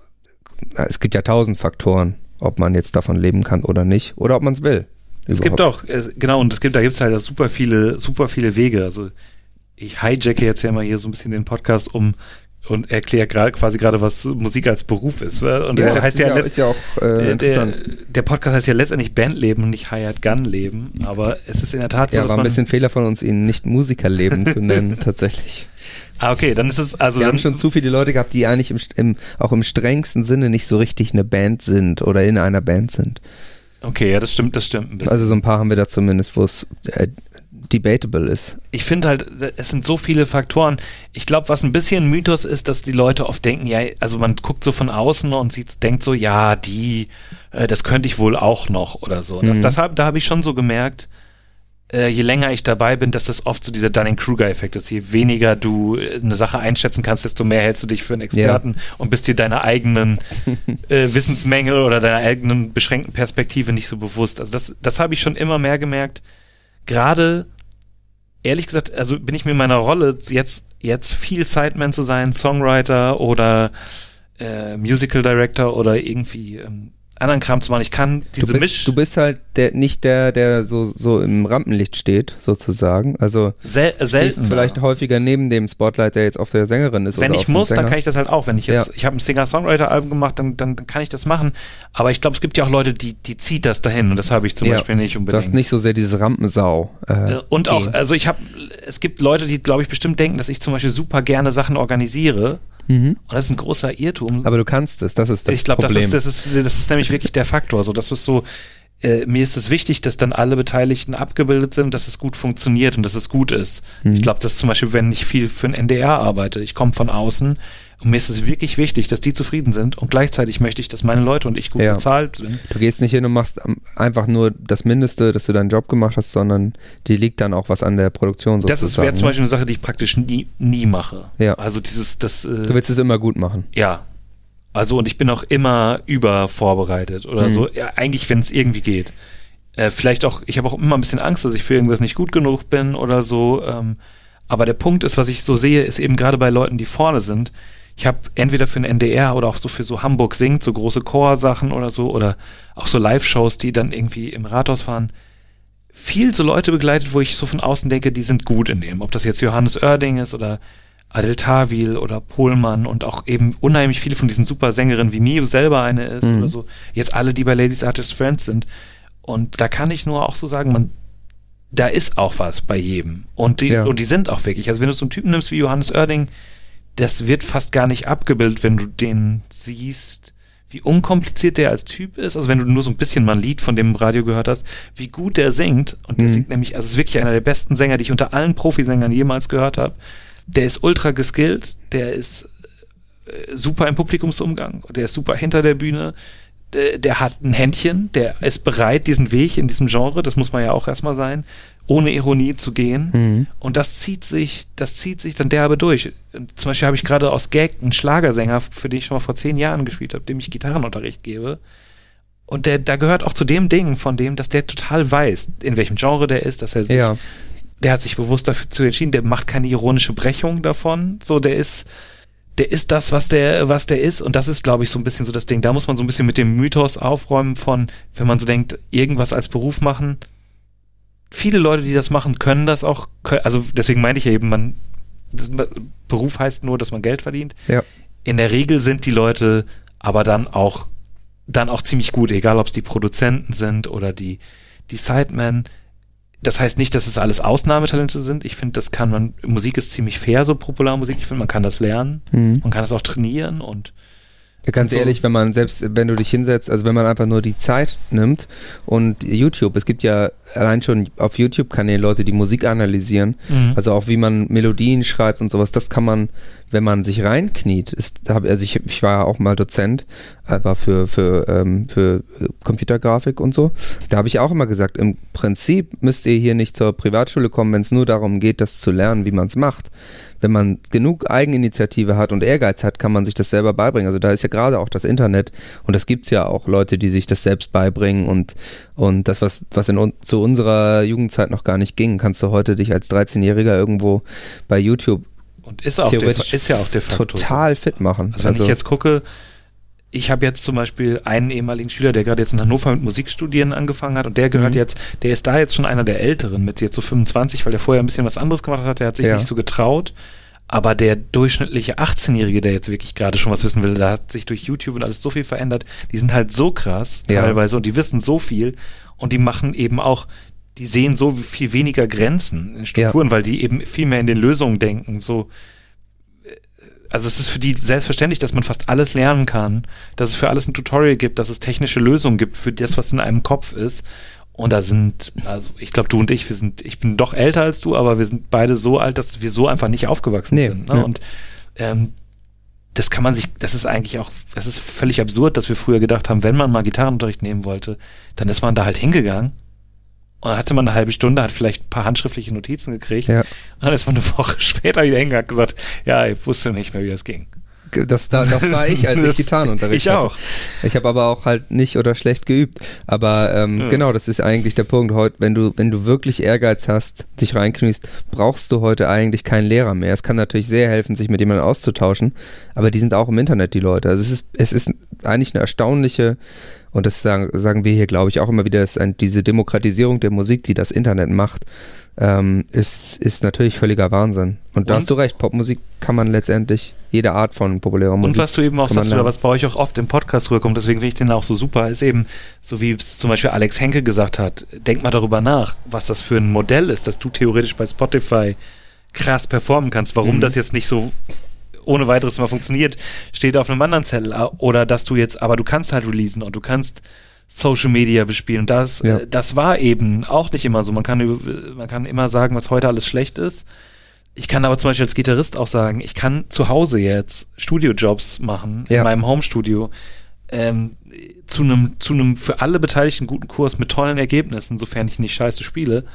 Es gibt ja tausend Faktoren, ob man jetzt davon leben kann oder nicht, oder ob man es will. Es gibt auch, genau, und es gibt, da gibt es halt super viele, super viele Wege. Also ich hijacke jetzt ja mal hier so ein bisschen den Podcast um und erkläre gerade quasi gerade, was Musik als Beruf ist. Und ja, der heißt ja, ja, letzt, ist ja auch äh, interessant. Der, der Podcast heißt ja letztendlich Bandleben und nicht Hired Gun Leben, aber es ist in der Tat so, ja, dass war ein man bisschen Fehler von uns, ihn nicht Musikerleben zu nennen, tatsächlich. Ah, okay, dann ist es, also Wir dann, haben schon zu viele Leute gehabt, die eigentlich im, im, auch im strengsten Sinne nicht so richtig eine Band sind oder in einer Band sind. Okay, ja, das stimmt, das stimmt ein bisschen. Also so ein paar haben wir da zumindest, wo es äh, debatable ist. Ich finde halt, es sind so viele Faktoren. Ich glaube, was ein bisschen ein Mythos ist, dass die Leute oft denken, ja, also man guckt so von außen und sieht, denkt so, ja, die, äh, das könnte ich wohl auch noch oder so. Mhm. Das, das hab, da habe ich schon so gemerkt, äh, je länger ich dabei bin, dass das oft so dieser Dunning-Kruger-Effekt ist. Je weniger du eine Sache einschätzen kannst, desto mehr hältst du dich für einen Experten ja. und bist dir deiner eigenen äh, Wissensmängel oder deiner eigenen beschränkten Perspektive nicht so bewusst. Also das, das habe ich schon immer mehr gemerkt. Gerade, ehrlich gesagt, also bin ich mir in meiner Rolle, jetzt, jetzt viel Sideman zu sein, Songwriter oder äh, Musical Director oder irgendwie ähm, anderen Kram zu machen. Ich kann diese du bist, Misch... Du bist halt der, nicht der, der so, so im Rampenlicht steht, sozusagen. Also Sel selten vielleicht häufiger neben dem Spotlight, der jetzt auf der Sängerin ist. Wenn oder ich muss, dann kann ich das halt auch. Wenn ich jetzt, ja. ich habe ein Singer-Songwriter-Album gemacht, dann, dann kann ich das machen. Aber ich glaube, es gibt ja auch Leute, die, die zieht das dahin und das habe ich zum ja. Beispiel nicht unbedingt. Du hast nicht so sehr diese Rampensau. Äh, und auch, also ich habe, es gibt Leute, die, glaube ich, bestimmt denken, dass ich zum Beispiel super gerne Sachen organisiere. Mhm. Und das ist ein großer Irrtum. Aber du kannst es, das ist das ich glaub, Problem. Ich glaube, das ist, das ist nämlich wirklich der Faktor. So, das ist so, äh, mir ist es wichtig, dass dann alle Beteiligten abgebildet sind, dass es gut funktioniert und dass es gut ist. Mhm. Ich glaube, das ist zum Beispiel, wenn ich viel für ein N D R arbeite, ich komme von außen und mir ist es wirklich wichtig, dass die zufrieden sind und gleichzeitig möchte ich, dass meine Leute und ich gut ja. bezahlt sind. Du gehst nicht hin und machst einfach nur das Mindeste, dass du deinen Job gemacht hast, sondern die liegt dann auch was an der Produktion sozusagen. Das wäre zum Beispiel eine Sache, die ich praktisch nie, nie mache. Ja. Also dieses, das... Äh, du willst es immer gut machen. Ja. Also und ich bin auch immer übervorbereitet oder mhm. so, ja, eigentlich, wenn es irgendwie geht. Äh, vielleicht auch, ich habe auch immer ein bisschen Angst, dass ich für irgendwas nicht gut genug bin oder so. Ähm, aber der Punkt ist, was ich so sehe, ist eben gerade bei Leuten, die vorne sind, ich habe entweder für einen N D R oder auch so für so Hamburg singt, so große Chorsachen oder so oder auch so Live-Shows, die dann irgendwie im Rathaus fahren, viel so Leute begleitet, wo ich so von außen denke, die sind gut in dem. Ob das jetzt Johannes Oerding ist oder Adel Tawil oder Pohlmann und auch eben unheimlich viele von diesen super Sängerinnen, wie Mio selber eine ist mhm. oder so. Jetzt alle, die bei Ladies Artist Friends sind. Und da kann ich nur auch so sagen, man, da ist auch was bei jedem. Und die, ja. und die sind auch wirklich. Also wenn du so einen Typen nimmst wie Johannes Oerding, das wird fast gar nicht abgebildet, wenn du den siehst, wie unkompliziert der als Typ ist. Also wenn du nur so ein bisschen mal ein Lied von dem im Radio gehört hast, wie gut der singt. Und der mhm. singt nämlich, also ist wirklich einer der besten Sänger, die ich unter allen Profisängern jemals gehört habe. Der ist ultra geskillt, der ist äh, super im Publikumsumgang, der ist super hinter der Bühne, der, der hat ein Händchen, der ist bereit, diesen Weg in diesem Genre, das muss man ja auch erstmal sein, ohne Ironie zu gehen. Mhm. Und das zieht sich, das zieht sich dann derbe durch. Zum Beispiel habe ich gerade aus Gag einen Schlagersänger, für den ich schon mal vor zehn Jahren gespielt habe, dem ich Gitarrenunterricht gebe. Und der, da gehört auch zu dem Ding von dem, dass der total weiß, in welchem Genre der ist, dass er sich, ja. der hat sich bewusst dafür zu entschieden, der macht keine ironische Brechung davon. So, der ist, der ist das, was der, was der ist. Und das ist, glaube ich, so ein bisschen so das Ding. Da muss man so ein bisschen mit dem Mythos aufräumen von, wenn man so denkt, irgendwas als Beruf machen. Viele Leute, die das machen, können das auch, also deswegen meinte ich ja eben, man, das, Beruf heißt nur, dass man Geld verdient. Ja. In der Regel sind die Leute aber dann auch, dann auch ziemlich gut, egal ob es die Produzenten sind oder die, die Sidemen. Das heißt nicht, dass es alles Ausnahmetalente sind. Ich finde, das kann man, Musik ist ziemlich fair, so Popularmusik. Ich finde, man kann das lernen. Mhm. Man kann das auch trainieren und Ganz so. ehrlich, wenn man selbst, wenn du dich hinsetzt, also wenn man einfach nur die Zeit nimmt und YouTube, es gibt ja allein schon auf YouTube-Kanälen Leute, die Musik analysieren, mhm. also auch wie man Melodien schreibt und sowas, das kann man, wenn man sich reinkniet, ist, also ich, ich war ja auch mal Dozent, aber für, für, ähm, für Computergrafik und so, da habe ich auch immer gesagt, im Prinzip müsst ihr hier nicht zur Privatschule kommen, wenn es nur darum geht, das zu lernen, wie man es macht. Wenn man genug Eigeninitiative hat und Ehrgeiz hat, kann man sich das selber beibringen. Also da ist ja gerade auch das Internet und das gibt's ja auch Leute, die sich das selbst beibringen und, und das, was, was in, zu unserer Jugendzeit noch gar nicht ging, kannst du heute dich als dreizehnjähriger irgendwo bei YouTube und ist, auch theoretisch de, ist ja auch de facto total fit machen. Also wenn also, ich jetzt gucke, ich habe jetzt zum Beispiel einen ehemaligen Schüler, der gerade jetzt in Hannover mit Musikstudieren angefangen hat und der gehört mhm. jetzt, der ist da jetzt schon einer der Älteren mit jetzt so fünfundzwanzig, weil der vorher ein bisschen was anderes gemacht hat, der hat sich ja. nicht so getraut, aber der durchschnittliche achtzehnjährige, der jetzt wirklich gerade schon was wissen will, da hat sich durch YouTube und alles so viel verändert, die sind halt so krass ja. teilweise und die wissen so viel und die machen eben auch, die sehen so viel weniger Grenzen in Strukturen, ja. weil die eben viel mehr in den Lösungen denken, so. Also es ist für die selbstverständlich, dass man fast alles lernen kann, dass es für alles ein Tutorial gibt, dass es technische Lösungen gibt für das, was in einem Kopf ist. Und da sind, also ich glaube, du und ich, wir sind, ich bin doch älter als du, aber wir sind beide so alt, dass wir so einfach nicht aufgewachsen nee, sind. Ne? Ja. Und ähm, das kann man sich, das ist eigentlich auch, das ist völlig absurd, dass wir früher gedacht haben, wenn man mal Gitarrenunterricht nehmen wollte, dann ist man da halt hingegangen und dann hatte man eine halbe Stunde, hat vielleicht ein paar handschriftliche Notizen gekriegt ja. und dann ist man eine Woche später wieder hingegangen und gesagt, ja, ich wusste nicht mehr, wie das ging. Das, das, das war ich, als ich Gitarrenunterricht hatte. Ich auch. Ich habe aber auch halt nicht oder schlecht geübt. Aber ähm, ja. genau, das ist eigentlich der Punkt. Heute, wenn du, wenn du wirklich Ehrgeiz hast, dich reinkniest, brauchst du heute eigentlich keinen Lehrer mehr. Es kann natürlich sehr helfen, sich mit jemandem auszutauschen, aber die sind auch im Internet, die Leute. Also es ist, es ist eigentlich eine erstaunliche, und das sagen, sagen wir hier, glaube ich, auch immer wieder, dass ein, diese Demokratisierung der Musik, die das Internet macht, ähm, ist, ist natürlich völliger Wahnsinn. Und da und? hast du recht, Popmusik kann man letztendlich, jede Art von populärer Musik. Und was du eben auch sagst, oder was bei euch auch oft im Podcast rüberkommt, deswegen finde ich den auch so super, ist eben, so wie es zum Beispiel Alex Henke gesagt hat, denk mal darüber nach, was das für ein Modell ist, dass du theoretisch bei Spotify krass performen kannst, warum mhm. das jetzt nicht so ohne weiteres mal funktioniert, steht auf einem anderen Zettel. Oder dass du jetzt, aber du kannst halt releasen und du kannst Social Media bespielen. Und das, ja. äh, das war eben auch nicht immer so. Man kann, man kann immer sagen, was heute alles schlecht ist. Ich kann aber zum Beispiel als Gitarrist auch sagen, ich kann zu Hause jetzt Studiojobs machen, ja. in meinem Homestudio, ähm, zu einem, zu einem für alle Beteiligten guten Kurs mit tollen Ergebnissen, sofern ich nicht scheiße spiele.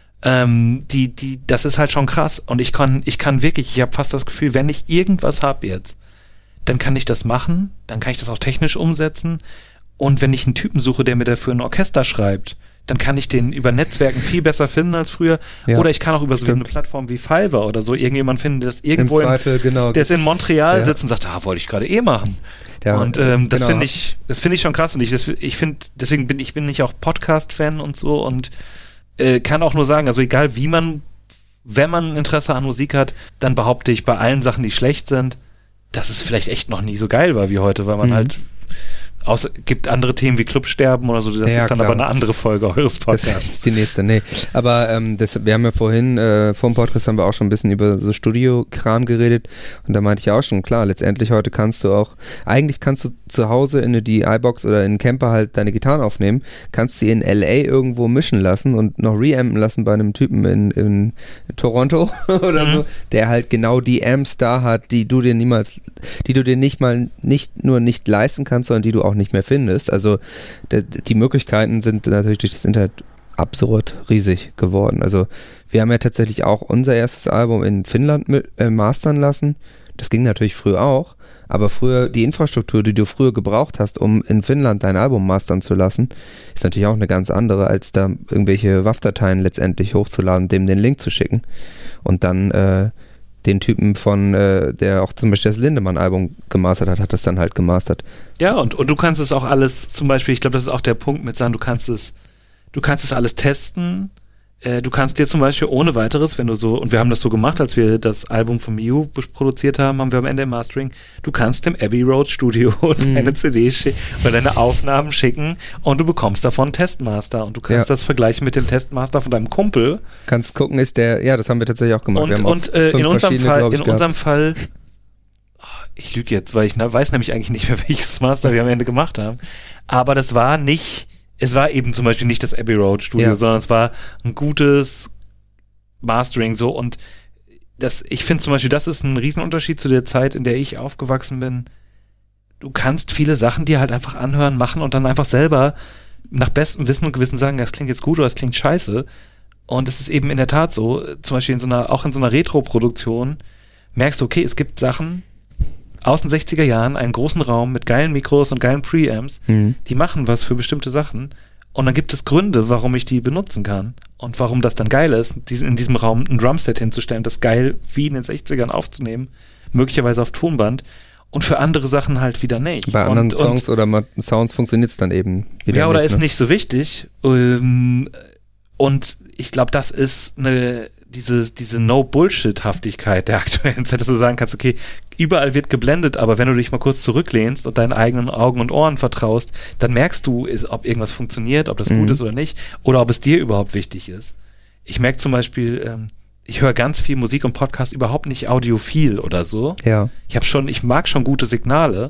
Ähm, die, die, das ist halt schon krass. Und ich kann, ich kann wirklich, ich habe fast das Gefühl, wenn ich irgendwas habe jetzt, dann kann ich das machen, dann kann ich das auch technisch umsetzen. Und wenn ich einen Typen suche, der mir dafür ein Orchester schreibt, dann kann ich den über Netzwerken viel besser finden als früher. Ja, oder ich kann auch über so eine Plattform wie Fiverr oder so irgendjemand finden, der das irgendwo, Im Zweifel, in, genau, der ist in Montreal ja. sitzt und sagt, ah, wollte ich gerade eh machen. Ja, und ähm, das genau. finde ich, das finde ich schon krass. Und ich, das, ich finde, deswegen bin ich bin nicht auch Podcast-Fan und so und äh, kann auch nur sagen, also egal wie man, wenn man Interesse an Musik hat, dann behaupte ich bei allen Sachen, die schlecht sind, dass es vielleicht echt noch nie so geil war wie heute, weil man mhm. halt Außer, gibt andere Themen wie Clubsterben oder so, das ja, ist dann klar. aber eine andere Folge eures Podcasts. Das ist die nächste, nee. Aber ähm, das, wir haben ja vorhin, äh, vor dem Podcast haben wir auch schon ein bisschen über so Studio-Kram geredet und da meinte ich auch schon, klar, letztendlich heute kannst du auch, eigentlich kannst du zu Hause in eine D I Y-Box oder in einen Camper halt deine Gitarren aufnehmen, kannst sie in L A irgendwo mischen lassen und noch reampen lassen bei einem Typen in, in Toronto oder mhm. so, der halt genau die Amps da hat, die du dir niemals, die du dir nicht mal, nicht nur nicht leisten kannst, sondern die du auch nicht mehr findest. Also de, die Möglichkeiten sind natürlich durch das Internet absurd riesig geworden. Also wir haben ja tatsächlich auch unser erstes Album in Finnland mit, äh, mastern lassen. Das ging natürlich früher auch, aber früher die Infrastruktur, die du früher gebraucht hast, um in Finnland dein Album mastern zu lassen, ist natürlich auch eine ganz andere, als da irgendwelche W A V-Dateien letztendlich hochzuladen, dem den Link zu schicken und dann äh, den Typen von, äh, der auch zum Beispiel das Lindemann-Album gemastert hat, hat das dann halt gemastert. Ja, und, und du kannst es auch alles, zum Beispiel, ich glaube, das ist auch der Punkt mit sagen, du kannst es, du kannst es alles testen, äh, du kannst dir zum Beispiel ohne weiteres, wenn du so, und wir haben das so gemacht, als wir das Album von Miu produziert haben, haben wir am Ende im Mastering, du kannst dem Abbey Road Studio mhm. deine C D schicken, oder deine Aufnahmen schicken und du bekommst davon einen Testmaster und du kannst ja. das vergleichen mit dem Testmaster von deinem Kumpel. Kannst gucken, ist der, ja, das haben wir tatsächlich auch gemacht. Und, wir haben und äh, in unserem Fall, in unserem Fall, ich lüge jetzt, weil ich na, weiß nämlich eigentlich nicht mehr, welches Master wir am Ende gemacht haben, aber das war nicht, es war eben zum Beispiel nicht das Abbey Road Studio, ja. sondern es war ein gutes Mastering so und das, ich finde zum Beispiel, das ist ein Riesenunterschied zu der Zeit, in der ich aufgewachsen bin. Du kannst viele Sachen dir halt einfach anhören, machen und dann einfach selber nach bestem Wissen und Gewissen sagen, das klingt jetzt gut oder das klingt scheiße. Und es ist eben in der Tat so, zum Beispiel in so einer, auch in so einer Retro-Produktion merkst du, okay, es gibt Sachen aus den sechziger Jahren, einen großen Raum mit geilen Mikros und geilen Preamps, mhm. die machen was für bestimmte Sachen und dann gibt es Gründe, warum ich die benutzen kann und warum das dann geil ist, in diesem Raum ein Drumset hinzustellen, das geil wie in den sechzigern aufzunehmen, möglicherweise auf Tonband und für andere Sachen halt wieder nicht. Bei anderen und, Songs und, oder Sounds funktioniert es dann eben wieder ja, oder nicht, ist ne? nicht so wichtig und ich glaube, das ist eine diese, diese No-Bullshit-Haftigkeit der aktuellen Zeit, dass du sagen kannst, okay, überall wird geblendet, aber wenn du dich mal kurz zurücklehnst und deinen eigenen Augen und Ohren vertraust, dann merkst du, ob irgendwas funktioniert, ob das mhm. gut ist oder nicht, oder ob es dir überhaupt wichtig ist. Ich merke zum Beispiel, ähm, ich höre ganz viel Musik und Podcast überhaupt nicht audiophil oder so. Ja. Ich habe schon, ich mag schon gute Signale,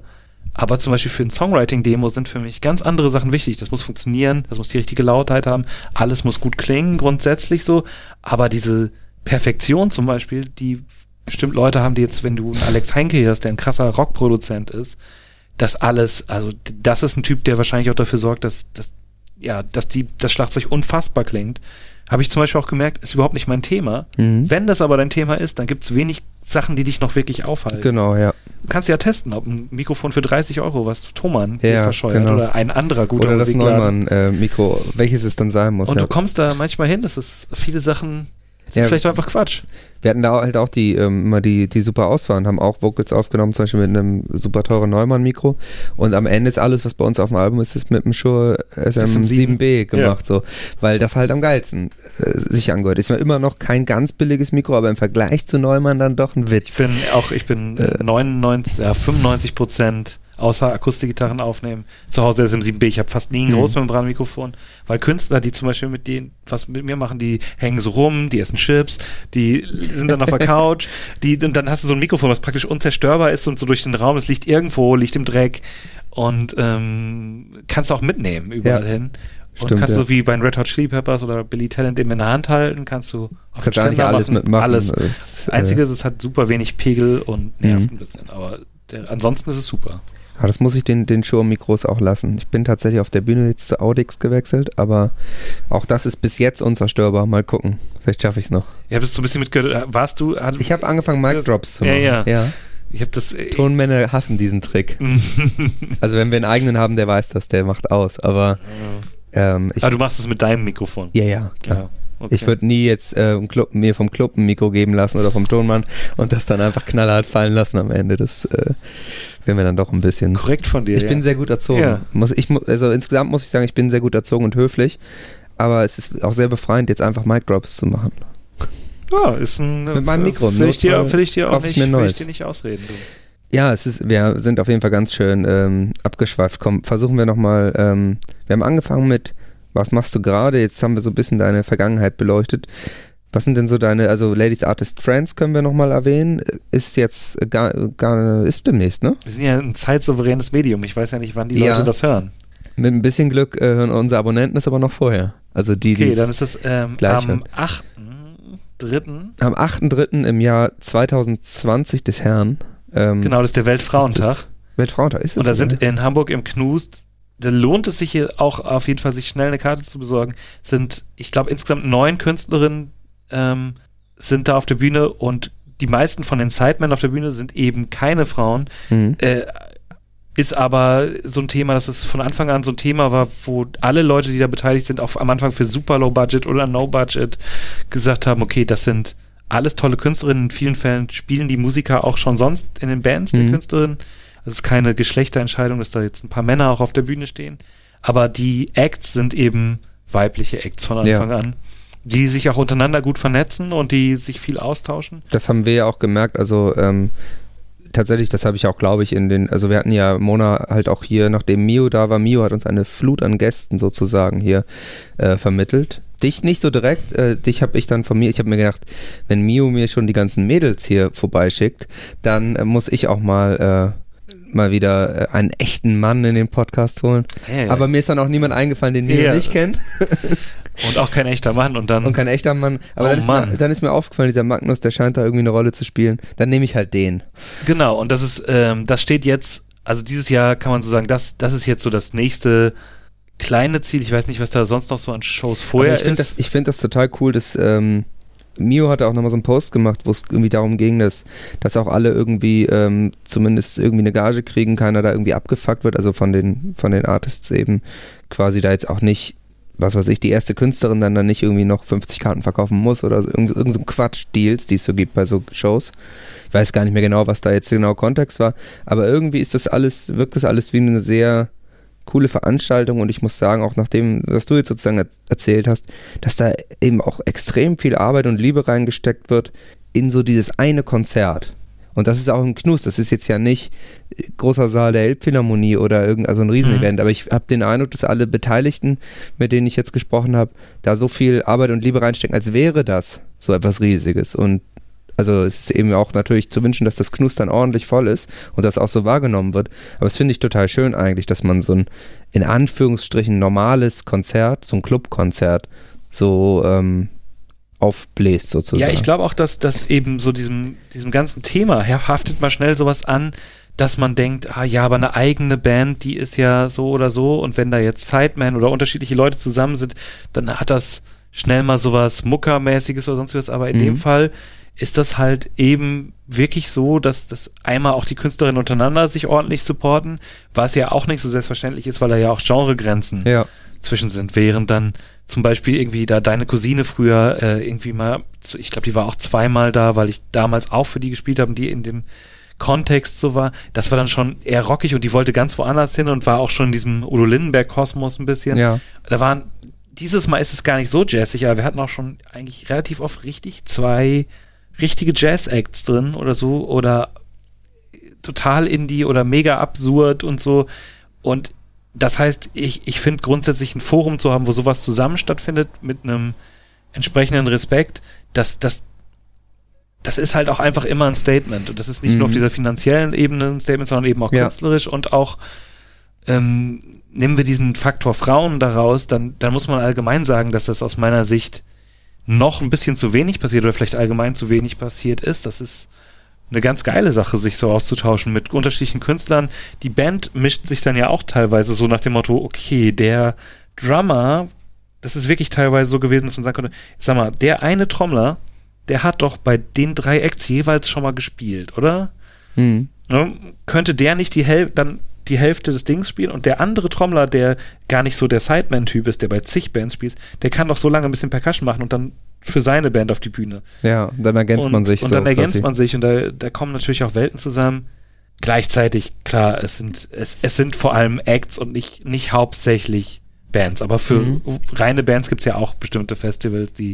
Aber zum Beispiel für ein Songwriting-Demo sind für mich ganz andere Sachen wichtig. Das muss funktionieren, das muss die richtige Lautheit haben, alles muss gut klingen, grundsätzlich so. Aber diese Perfektion zum Beispiel, die bestimmt Leute haben, die jetzt, wenn du einen Alex Heinke hast, der ein krasser Rockproduzent ist, das alles, also das ist ein Typ, der wahrscheinlich auch dafür sorgt, dass, dass, ja, dass die, das Schlagzeug unfassbar klingt. Habe ich zum Beispiel auch gemerkt, ist überhaupt nicht mein Thema. Mhm. Wenn das aber dein Thema ist, dann gibt es wenig Sachen, die dich noch wirklich aufhalten. Genau, ja. Du kannst ja testen, ob ein Mikrofon für dreißig Euro, was Thomann ja, dir verscheuert, genau. oder ein anderer guter Oder das Musikladen. Neumann-Mikro, äh, welches es dann sein muss. Und ja. du kommst da manchmal hin, das ist viele Sachen, sind ja, vielleicht einfach Quatsch. Wir hatten da halt auch die, ähm, immer die, die super Auswahl, haben auch Vocals aufgenommen, zum Beispiel mit einem super teuren Neumann-Mikro. Und am Ende ist alles, was bei uns auf dem Album ist, ist mit dem Shure S M sieben B gemacht, ja. so. Weil das halt am geilsten äh, sich angehört. Ist immer noch kein ganz billiges Mikro, aber im Vergleich zu Neumann dann doch ein Witz. Ich bin auch, ich bin äh, neunundneunzig, ja, fünfundneunzig Prozent außer Akustikgitarren aufnehmen. Zu Hause S M sieben B. Ich habe fast nie ein Großmembranmikrofon, weil Künstler, die zum Beispiel mit denen, was mit mir machen, die hängen so rum, die essen Chips, die sind dann auf der Couch, die, und dann hast du so ein Mikrofon, was praktisch unzerstörbar ist und so durch den Raum, es liegt irgendwo, liegt im Dreck und ähm, kannst auch mitnehmen überall ja. hin. Und Stimmt, kannst ja. du wie bei den Red Hot Chili Peppers oder Billy Talent eben in der Hand halten, kannst du auf kannst eigentlich alles machen, mitmachen. Alles. Das, äh, Einzige ist, es hat super wenig Pegel und nervt mhm. ein bisschen, aber der, ansonsten ist es super. Aber das muss ich den, den Shure-Mikros auch lassen. Ich bin tatsächlich auf der Bühne jetzt zu Audix gewechselt, aber auch das ist bis jetzt unzerstörbar. Mal gucken, vielleicht schaffe ich es noch. Ich habe es so ein bisschen mitgehört. Warst du? Hat, ich habe angefangen, Mic-Drops zu machen. Ja, ja. ja. Ich habe das. Tonmänner hassen diesen Trick. Also wenn wir einen eigenen haben, der weiß das, der macht aus. Aber, ähm, ich, aber du machst es mit deinem Mikrofon. Ja, ja, klar. Ja. Okay. Ich würde nie jetzt äh, Club, mir vom Club ein Mikro geben lassen oder vom Tonmann und das dann einfach knallhart fallen lassen am Ende. Das äh, wäre mir dann doch ein bisschen... Korrekt von dir, Ich ja. bin sehr gut erzogen. Ja. Muss, ich, also insgesamt muss ich sagen, ich bin sehr gut erzogen und höflich, aber es ist auch sehr befreiend, jetzt einfach Mic-Drops zu machen. Ja, ist ein... Mit meinem Mikro. Will ich dir, will ich dir auch ich nicht, will ich dir nicht ausreden. Du. Ja, es ist, wir sind auf jeden Fall ganz schön ähm, abgeschweift. Komm, versuchen wir nochmal... Ähm, wir haben angefangen mit... Was machst du gerade? Jetzt haben wir so ein bisschen deine Vergangenheit beleuchtet. Was sind denn so deine, also Ladies Artist Friends können wir nochmal erwähnen, ist jetzt gar, gar, ist demnächst, ne? Wir sind ja ein zeitsouveränes Medium, ich weiß ja nicht, wann die ja. Leute das hören. Mit ein bisschen Glück äh, hören unsere Abonnenten es aber noch vorher. Also die, okay, dann ist das ähm, am achten dritten Am achten dritten im Jahr zwanzig zwanzig des Herrn. Ähm, genau, das ist der Weltfrauentag. Ist Weltfrauentag, ist es? Und da so, sind ne? in Hamburg im Knust, da lohnt es sich hier auch auf jeden Fall, sich schnell eine Karte zu besorgen, sind, ich glaube, insgesamt neun Künstlerinnen ähm, sind da auf der Bühne und die meisten von den Sidemen auf der Bühne sind eben keine Frauen. Mhm. Äh, ist aber so ein Thema, dass es von Anfang an so ein Thema war, wo alle Leute, die da beteiligt sind, auch am Anfang für super low budget oder no budget gesagt haben, okay, das sind alles tolle Künstlerinnen. In vielen Fällen spielen die Musiker auch schon sonst in den Bands, die mhm. Künstlerinnen. Es ist keine Geschlechterentscheidung, dass da jetzt ein paar Männer auch auf der Bühne stehen. Aber die Acts sind eben weibliche Acts von Anfang ja. an, die sich auch untereinander gut vernetzen und die sich viel austauschen. Das haben wir ja auch gemerkt. Also ähm, tatsächlich, das habe ich auch, glaube ich, in den, also wir hatten ja Mona halt auch hier, nachdem Mio da war, Mio hat uns eine Flut an Gästen sozusagen hier äh, vermittelt. Dich nicht so direkt, äh, dich habe ich dann von mir, ich habe mir gedacht, wenn Mio mir schon die ganzen Mädels hier vorbeischickt, dann äh, muss ich auch mal... Äh, mal wieder äh, einen echten Mann in den Podcast holen. Hey, aber mir ist dann auch niemand eingefallen, den Mio ja. nicht kennt. Und auch kein echter Mann. Und dann und kein echter Mann. Aber oh dann, ist Mann. Mir, dann ist mir aufgefallen, dieser Magnus, der scheint da irgendwie eine Rolle zu spielen. Dann nehme ich halt den. Genau, und das ist, ähm, das steht jetzt, also dieses Jahr kann man so sagen, das, das ist jetzt so das nächste kleine Ziel. Ich weiß nicht, was da sonst noch so an Shows vorher ich find ist. Das, ich finde das total cool, dass ähm, Mio hatte auch nochmal so einen Post gemacht, wo es irgendwie darum ging, dass, dass auch alle irgendwie ähm, zumindest irgendwie eine Gage kriegen, keiner da irgendwie abgefuckt wird, also von den, von den Artists eben quasi da jetzt auch nicht, was weiß ich, die erste Künstlerin dann, dann nicht irgendwie noch fünfzig Karten verkaufen muss oder so, irgend, irgend so ein Quatsch-Deals, die es so gibt bei so Shows. Ich weiß gar nicht mehr genau, was da jetzt genau Kontext war, aber irgendwie ist das alles, wirkt das alles wie eine sehr coole Veranstaltung und ich muss sagen, auch nach dem, was du jetzt sozusagen erzählt hast, dass da eben auch extrem viel Arbeit und Liebe reingesteckt wird in so dieses eine Konzert. Und das ist auch im Knust, das ist jetzt ja nicht großer Saal der Elbphilharmonie oder irgend, also ein Riesenevent, mhm. aber ich habe den Eindruck, dass alle Beteiligten, mit denen ich jetzt gesprochen habe, da so viel Arbeit und Liebe reinstecken, als wäre das so etwas Riesiges und also es ist eben auch natürlich zu wünschen, dass das Knustern ordentlich voll ist und das auch so wahrgenommen wird. Aber es finde ich total schön eigentlich, dass man so ein, in Anführungsstrichen, normales Konzert, so ein Clubkonzert, so ähm, aufbläst sozusagen. Ja, ich glaube auch, dass das eben so diesem, diesem ganzen Thema haftet mal schnell sowas an, dass man denkt, ah ja, aber eine eigene Band, die ist ja so oder so, und wenn da jetzt Sidemen oder unterschiedliche Leute zusammen sind, dann hat das schnell mal sowas Muckermäßiges oder sonst was, aber in mhm. dem Fall ist das halt eben wirklich so, dass das einmal auch die Künstlerinnen untereinander sich ordentlich supporten, was ja auch nicht so selbstverständlich ist, weil da ja auch Genregrenzen ja. zwischen sind, während dann zum Beispiel irgendwie da deine Cousine früher äh, irgendwie mal, ich glaube, die war auch zweimal da, weil ich damals auch für die gespielt habe, die in dem Kontext so war, das war dann schon eher rockig und die wollte ganz woanders hin und war auch schon in diesem Udo Lindenberg-Kosmos ein bisschen. Ja. Da waren, dieses Mal ist es gar nicht so jazzig, aber wir hatten auch schon eigentlich relativ oft richtig zwei richtige Jazz-Acts drin oder so oder total Indie oder mega absurd und so. Und das heißt, ich, ich finde grundsätzlich ein Forum zu haben, wo sowas zusammen stattfindet mit einem entsprechenden Respekt, dass das das ist halt auch einfach immer ein Statement. Und das ist nicht mhm. nur auf dieser finanziellen Ebene ein Statement, sondern eben auch ja. künstlerisch und auch ähm, nehmen wir diesen Faktor Frauen daraus, dann, dann muss man allgemein sagen, dass das aus meiner Sicht noch ein bisschen zu wenig passiert oder vielleicht allgemein zu wenig passiert ist. Das ist eine ganz geile Sache, sich so auszutauschen mit unterschiedlichen Künstlern. Die Band mischt sich dann ja auch teilweise so nach dem Motto, okay, der Drummer, das ist wirklich teilweise so gewesen, dass man sagen konnte, sag mal, der eine Trommler, der hat doch bei den drei Acts jeweils schon mal gespielt, oder? Mhm. Ne? Könnte der nicht die Häl- dann die Hälfte des Dings spielen und der andere Trommler, der gar nicht so der Sideman-Typ ist, der bei zig Bands spielt, der kann doch so lange ein bisschen Percussion machen und dann für seine Band auf die Bühne. Ja, und dann ergänzt und, man sich. Und so dann ergänzt quasi. man sich und da, da kommen natürlich auch Welten zusammen. Gleichzeitig, klar, es sind, es, es sind vor allem Acts und nicht, nicht hauptsächlich Bands, aber für mhm. reine Bands gibt es ja auch bestimmte Festivals, die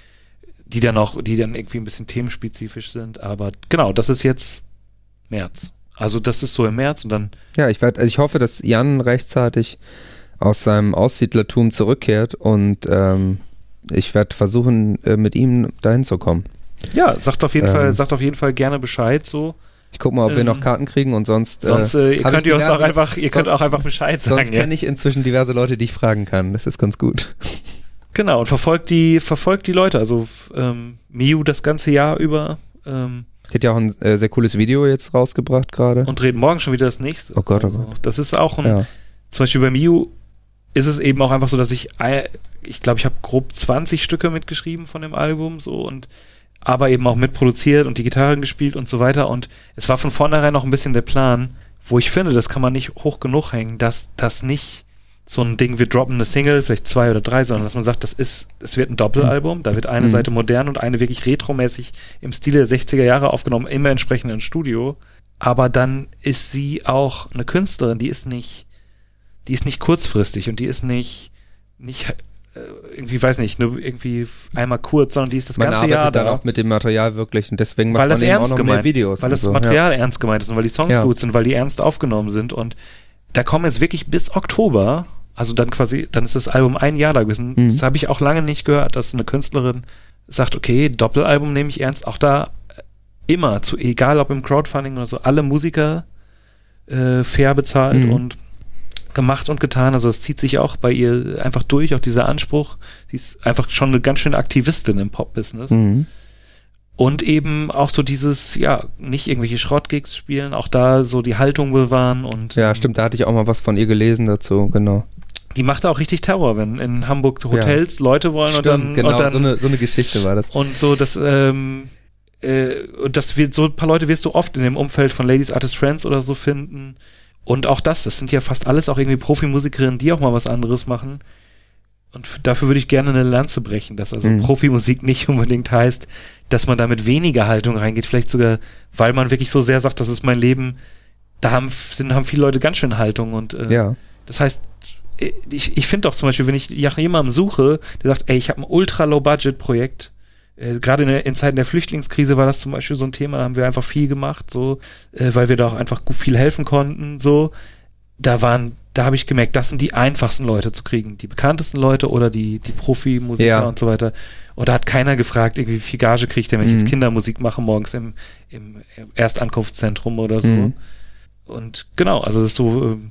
die dann auch, die dann irgendwie ein bisschen themenspezifisch sind, aber genau, das ist jetzt März. Also das ist so im März und dann... Ja, ich werd, also ich hoffe, dass Jan rechtzeitig aus seinem Aussiedlertum zurückkehrt und ähm, ich werde versuchen, äh, mit ihm dahin zu kommen. Ja, sagt auf jeden ähm, Fall, sagt auf jeden Fall gerne Bescheid, so. Ich guck mal, ob ähm, wir noch Karten kriegen und sonst... Sonst äh, ihr könnt ihr uns auch einfach, ihr könnt auch einfach Bescheid sagen. Sonst kenne ich inzwischen diverse Leute, die ich fragen kann. Das ist ganz gut. Genau, und verfolgt die, verfolgt die Leute, also ähm, Miu das ganze Jahr über. Ähm, Hat ja auch ein äh, sehr cooles Video jetzt rausgebracht gerade. Und reden morgen schon wieder das nächste. Oh Gott, oh also, Gott. Das ist auch ein, ja. zum Beispiel bei Miu ist es eben auch einfach so, dass ich, ich glaube, ich habe grob zwanzig Stücke mitgeschrieben von dem Album, so, und aber eben auch mitproduziert und die Gitarren gespielt und so weiter, und es war von vornherein noch ein bisschen der Plan, wo ich finde, das kann man nicht hoch genug hängen, dass das nicht so ein Ding, wir droppen eine Single, vielleicht zwei oder drei, sondern dass man sagt, das ist, es wird ein Doppelalbum, da wird eine mhm. Seite modern und eine wirklich retromäßig im Stile der sechziger Jahre aufgenommen, immer entsprechend im Studio, aber dann ist sie auch eine Künstlerin, die ist nicht, die ist nicht kurzfristig und die ist nicht, nicht äh, irgendwie, weiß nicht, nur irgendwie einmal kurz, sondern die ist das man ganze Jahr da. Man arbeitet dann auch mit dem Material wirklich und deswegen macht weil man das eben ernst auch noch gemeint, mehr Videos. Weil das so. Material ja. ernst gemeint ist und weil die Songs ja. gut sind, weil die ernst aufgenommen sind, und da kommen jetzt wirklich bis Oktober, also dann quasi, dann ist das Album ein Jahr da gewesen. Mhm. Das habe ich auch lange nicht gehört, dass eine Künstlerin sagt, okay, Doppelalbum nehme ich ernst. Auch da immer, zu, egal ob im Crowdfunding oder so, alle Musiker äh, fair bezahlt mhm. und gemacht und getan. Also das zieht sich auch bei ihr einfach durch, auch dieser Anspruch. Sie ist einfach schon eine ganz schöne Aktivistin im Pop-Business. Mhm. Und eben auch so dieses, ja, nicht irgendwelche Schrottgigs spielen, auch da so die Haltung bewahren und... Ja, stimmt, da hatte ich auch mal was von ihr gelesen dazu, genau. Die macht auch richtig Terror, wenn in Hamburg Hotels ja. Leute wollen. Stimmt, und dann... genau, und dann, so, eine, so eine Geschichte war das. Und so, das, ähm, äh, und das wird, so ein paar Leute wirst du oft in dem Umfeld von Ladies Artist Friends oder so finden. Und auch das, das sind ja fast alles auch irgendwie Profimusikerinnen, die auch mal was anderes machen. Und dafür würde ich gerne eine Lanze brechen, dass also mhm. Profimusik nicht unbedingt heißt, dass man da mit weniger Haltung reingeht. Vielleicht sogar, weil man wirklich so sehr sagt, das ist mein Leben. Da haben, sind, haben viele Leute ganz schön Haltung. Und äh, ja. das heißt, ich, ich finde doch zum Beispiel, wenn ich nach jemandem suche, der sagt, ey, ich habe ein ultra-low-budget-Projekt, äh, gerade in, in Zeiten der Flüchtlingskrise war das zum Beispiel so ein Thema, da haben wir einfach viel gemacht, so, äh, weil wir da auch einfach gut viel helfen konnten, so. Da waren da habe ich gemerkt, das sind die einfachsten Leute zu kriegen. Die bekanntesten Leute oder die, die Profimusiker ja. und so weiter. Und da hat keiner gefragt, irgendwie, wie viel Gage kriegt der, wenn ich Mhm. jetzt Kindermusik mache morgens im, im Erstankunftszentrum oder so. Mhm. Und genau, also das ist so, ähm,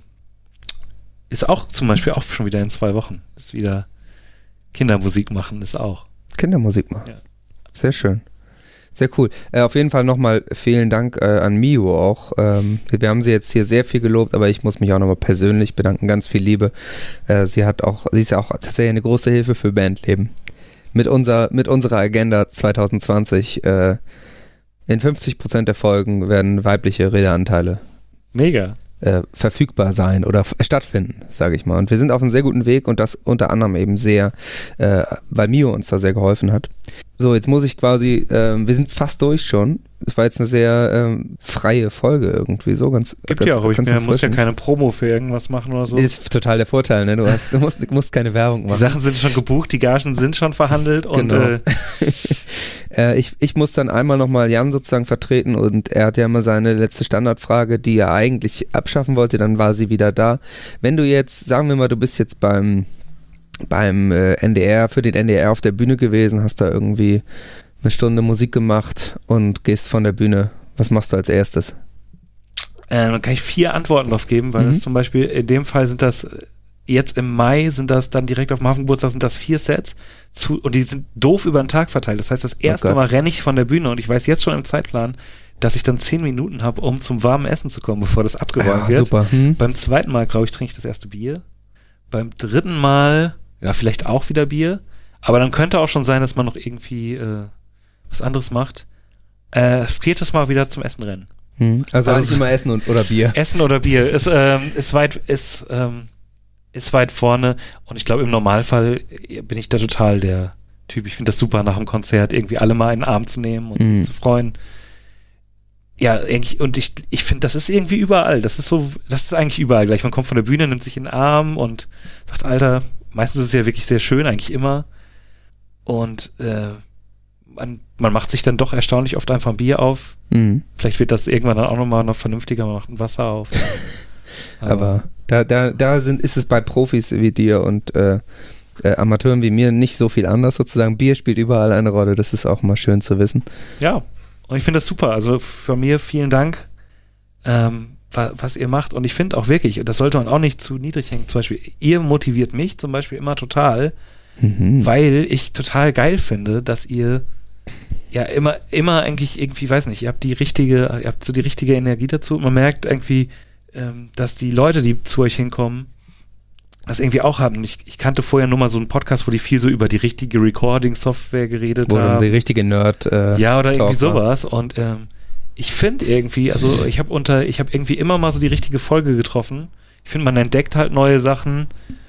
ist auch zum Beispiel auch schon wieder in zwei Wochen. Ist wieder Kindermusik machen, ist auch. Kindermusik machen. Ja. Sehr schön. Sehr cool. Äh, auf jeden Fall nochmal vielen Dank äh, an Mio auch. Ähm, wir haben sie jetzt hier sehr viel gelobt, aber ich muss mich auch nochmal persönlich bedanken. Ganz viel Liebe. Äh, sie hat auch, sie ist ja auch tatsächlich eine große Hilfe für Bandleben. Mit unserer, mit unserer Agenda zwanzig zwanzig äh, in fünfzig Prozent der Folgen werden weibliche Redeanteile Mega. äh, verfügbar sein oder f- stattfinden, sage ich mal. Und wir sind auf einem sehr guten Weg und das unter anderem eben sehr, äh, weil Mio uns da sehr geholfen hat. So, jetzt muss ich quasi, ähm, wir sind fast durch schon. Es war jetzt eine sehr ähm, freie Folge irgendwie, so ganz. Gibt ganz, ja auch, ich ganz mir, muss ja erfrischend. keine Promo für irgendwas machen oder so. Ist total der Vorteil, ne? Du, hast, du musst, musst keine Werbung Die machen. Sachen sind schon gebucht, die Gagen sind schon verhandelt und Genau. äh, äh, ich, ich muss dann einmal nochmal Jan sozusagen vertreten und er hat ja mal seine letzte Standardfrage, die er eigentlich abschaffen wollte, dann war sie wieder da. Wenn du jetzt, sagen wir mal, du bist jetzt beim beim äh, N D R, für den N D R auf der Bühne gewesen, hast da irgendwie eine Stunde Musik gemacht und gehst von der Bühne. Was machst du als erstes? äh, dann kann ich vier Antworten drauf geben, weil Mhm. das zum Beispiel, in dem Fall sind das, jetzt im Mai sind das dann direkt auf dem Hafengeburtstag sind das vier Sets zu, und die sind doof über den Tag verteilt. Das heißt, das erste Gott. Mal renne ich von der Bühne und ich weiß jetzt schon im Zeitplan, dass ich dann zehn Minuten habe, um zum warmen Essen zu kommen, bevor das abgeräumt Ah, wird. super. Hm? Beim zweiten Mal, glaube ich, trinke ich das erste Bier. Beim dritten Mal, ja, vielleicht auch wieder Bier. Aber dann könnte auch schon sein, dass man noch irgendwie äh, was anderes macht. Äh, viertes Mal wieder zum Essen rennen. Hm. Also, Also- eigentlich immer Essen und, oder Bier. Essen oder Bier ist, ähm, ist weit, ist, ähm, ist weit vorne. Und ich glaube, im Normalfall bin ich da total der Typ. Ich finde das super, nach dem Konzert irgendwie alle mal in den Arm zu nehmen und Mhm. sich zu freuen. Ja, eigentlich, und ich, ich finde, das ist irgendwie überall. Das ist so, das ist eigentlich überall gleich. Man kommt von der Bühne, nimmt sich in den Arm und sagt, Alter, meistens ist es ja wirklich sehr schön, eigentlich immer. Und äh, man, man macht sich dann doch erstaunlich oft einfach ein Bier auf. Mhm. Vielleicht wird das irgendwann dann auch nochmal noch vernünftiger, man macht ein Wasser auf. Aber da, da, da sind, ist es bei Profis wie dir und äh, äh, Amateuren wie mir nicht so viel anders sozusagen. Bier spielt überall eine Rolle, das ist auch mal schön zu wissen. Ja, und ich finde das super. Also von mir vielen Dank, ähm, wa was ihr macht. Und ich finde auch wirklich, das sollte man auch nicht zu niedrig hängen, zum Beispiel, ihr motiviert mich zum Beispiel immer total, Mhm. weil ich total geil finde, dass ihr ja immer, immer eigentlich irgendwie, weiß nicht, ihr habt die richtige, ihr habt so die richtige Energie dazu und man merkt irgendwie, ähm, dass die Leute, die zu euch hinkommen, das irgendwie auch hatten. Ich, ich kannte vorher nur mal so einen Podcast, wo die viel so über die richtige Recording-Software geredet Wo dann haben. die richtige Nerd äh, Ja, oder irgendwie Talk war. sowas. Und ähm, ich finde irgendwie, also ich habe unter, ich habe irgendwie immer mal so die richtige Folge getroffen. Ich finde, man entdeckt halt neue Sachen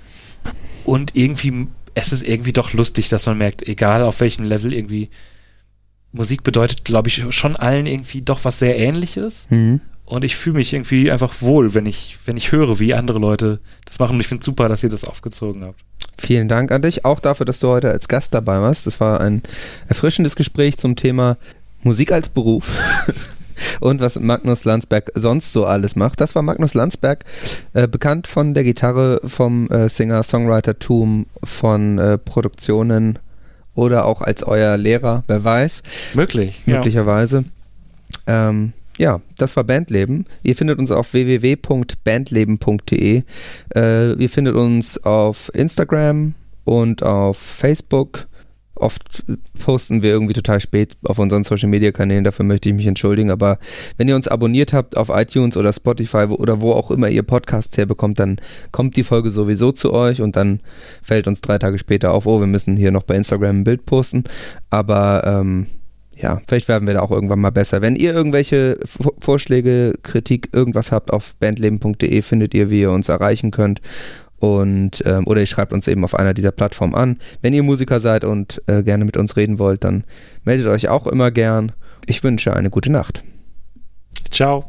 und irgendwie, es ist irgendwie doch lustig, dass man merkt, egal auf welchem Level irgendwie, Musik bedeutet, glaube ich, schon allen irgendwie doch was sehr Ähnliches. Mhm. Und ich fühle mich irgendwie einfach wohl, wenn ich, wenn ich höre, wie andere Leute das machen. Und ich finde es super, dass ihr das aufgezogen habt. Vielen Dank an dich, auch dafür, dass du heute als Gast dabei warst. Das war ein erfrischendes Gespräch zum Thema Musik als Beruf und was Magnus Landsberg sonst so alles macht. Das war Magnus Landsberg, äh, bekannt von der Gitarre, vom äh, Singer-Songwriter-Tum, von äh, Produktionen oder auch als euer Lehrer, wer weiß, Möglich. möglicherweise. Ähm, ja, das war Bandleben. Ihr findet uns auf w w w punkt bandleben punkt d e. Äh, ihr findet uns auf Instagram und auf Facebook. Oft posten wir irgendwie total spät auf unseren Social-Media-Kanälen, dafür möchte ich mich entschuldigen, aber wenn ihr uns abonniert habt auf iTunes oder Spotify wo, oder wo auch immer ihr Podcasts herbekommt, dann kommt die Folge sowieso zu euch und dann fällt uns drei Tage später auf, oh, wir müssen hier noch bei Instagram ein Bild posten, aber ähm, ja, vielleicht werden wir da auch irgendwann mal besser. Wenn ihr irgendwelche V- Vorschläge, Kritik, irgendwas habt, auf bandleben punkt d e findet ihr, wie ihr uns erreichen könnt. Und ähm, oder ihr schreibt uns eben auf einer dieser Plattformen an. Wenn ihr Musiker seid und äh, gerne mit uns reden wollt, dann meldet euch auch immer gern. Ich wünsche eine gute Nacht. Ciao.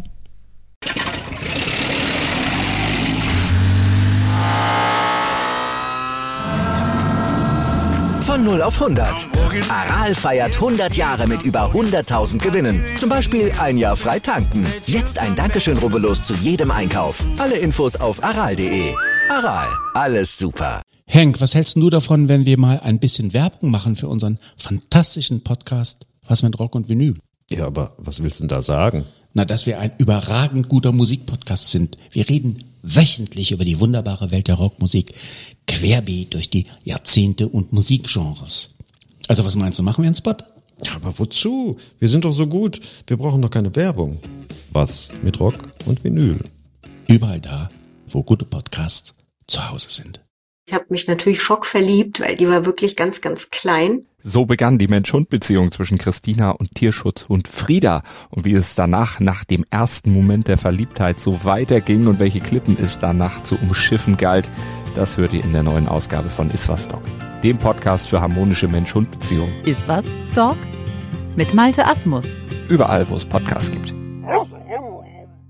Von null auf hundert. Aral feiert hundert Jahre mit über hunderttausend Gewinnen. Zum Beispiel ein Jahr frei tanken. Jetzt ein Dankeschön, rubbellos zu jedem Einkauf. Alle Infos auf aral punkt de. Aral, alles super. Henk, was hältst du davon, wenn wir mal ein bisschen Werbung machen für unseren fantastischen Podcast Was mit Rock und Vinyl? Ja, aber was willst du denn da sagen? Na, dass wir ein überragend guter Musikpodcast sind. Wir reden wöchentlich über die wunderbare Welt der Rockmusik, querbeet durch die Jahrzehnte und Musikgenres. Also was meinst du, machen wir einen Spot? Ja, aber wozu? Wir sind doch so gut. Wir brauchen doch keine Werbung. Was mit Rock und Vinyl? Überall da, wo gute Podcasts zu Hause sind. Ich habe mich natürlich schockverliebt, weil die war wirklich ganz, ganz klein. So begann die Mensch-Hund-Beziehung zwischen Christina und Tierschutzhund Frieda. Und wie es danach, nach dem ersten Moment der Verliebtheit, so weiterging und welche Klippen es danach zu umschiffen galt, das hört ihr in der neuen Ausgabe von Iswas Dog, dem Podcast für harmonische Mensch-Hund-Beziehungen. Iswas Dog mit Malte Asmus. Überall, wo es Podcasts gibt.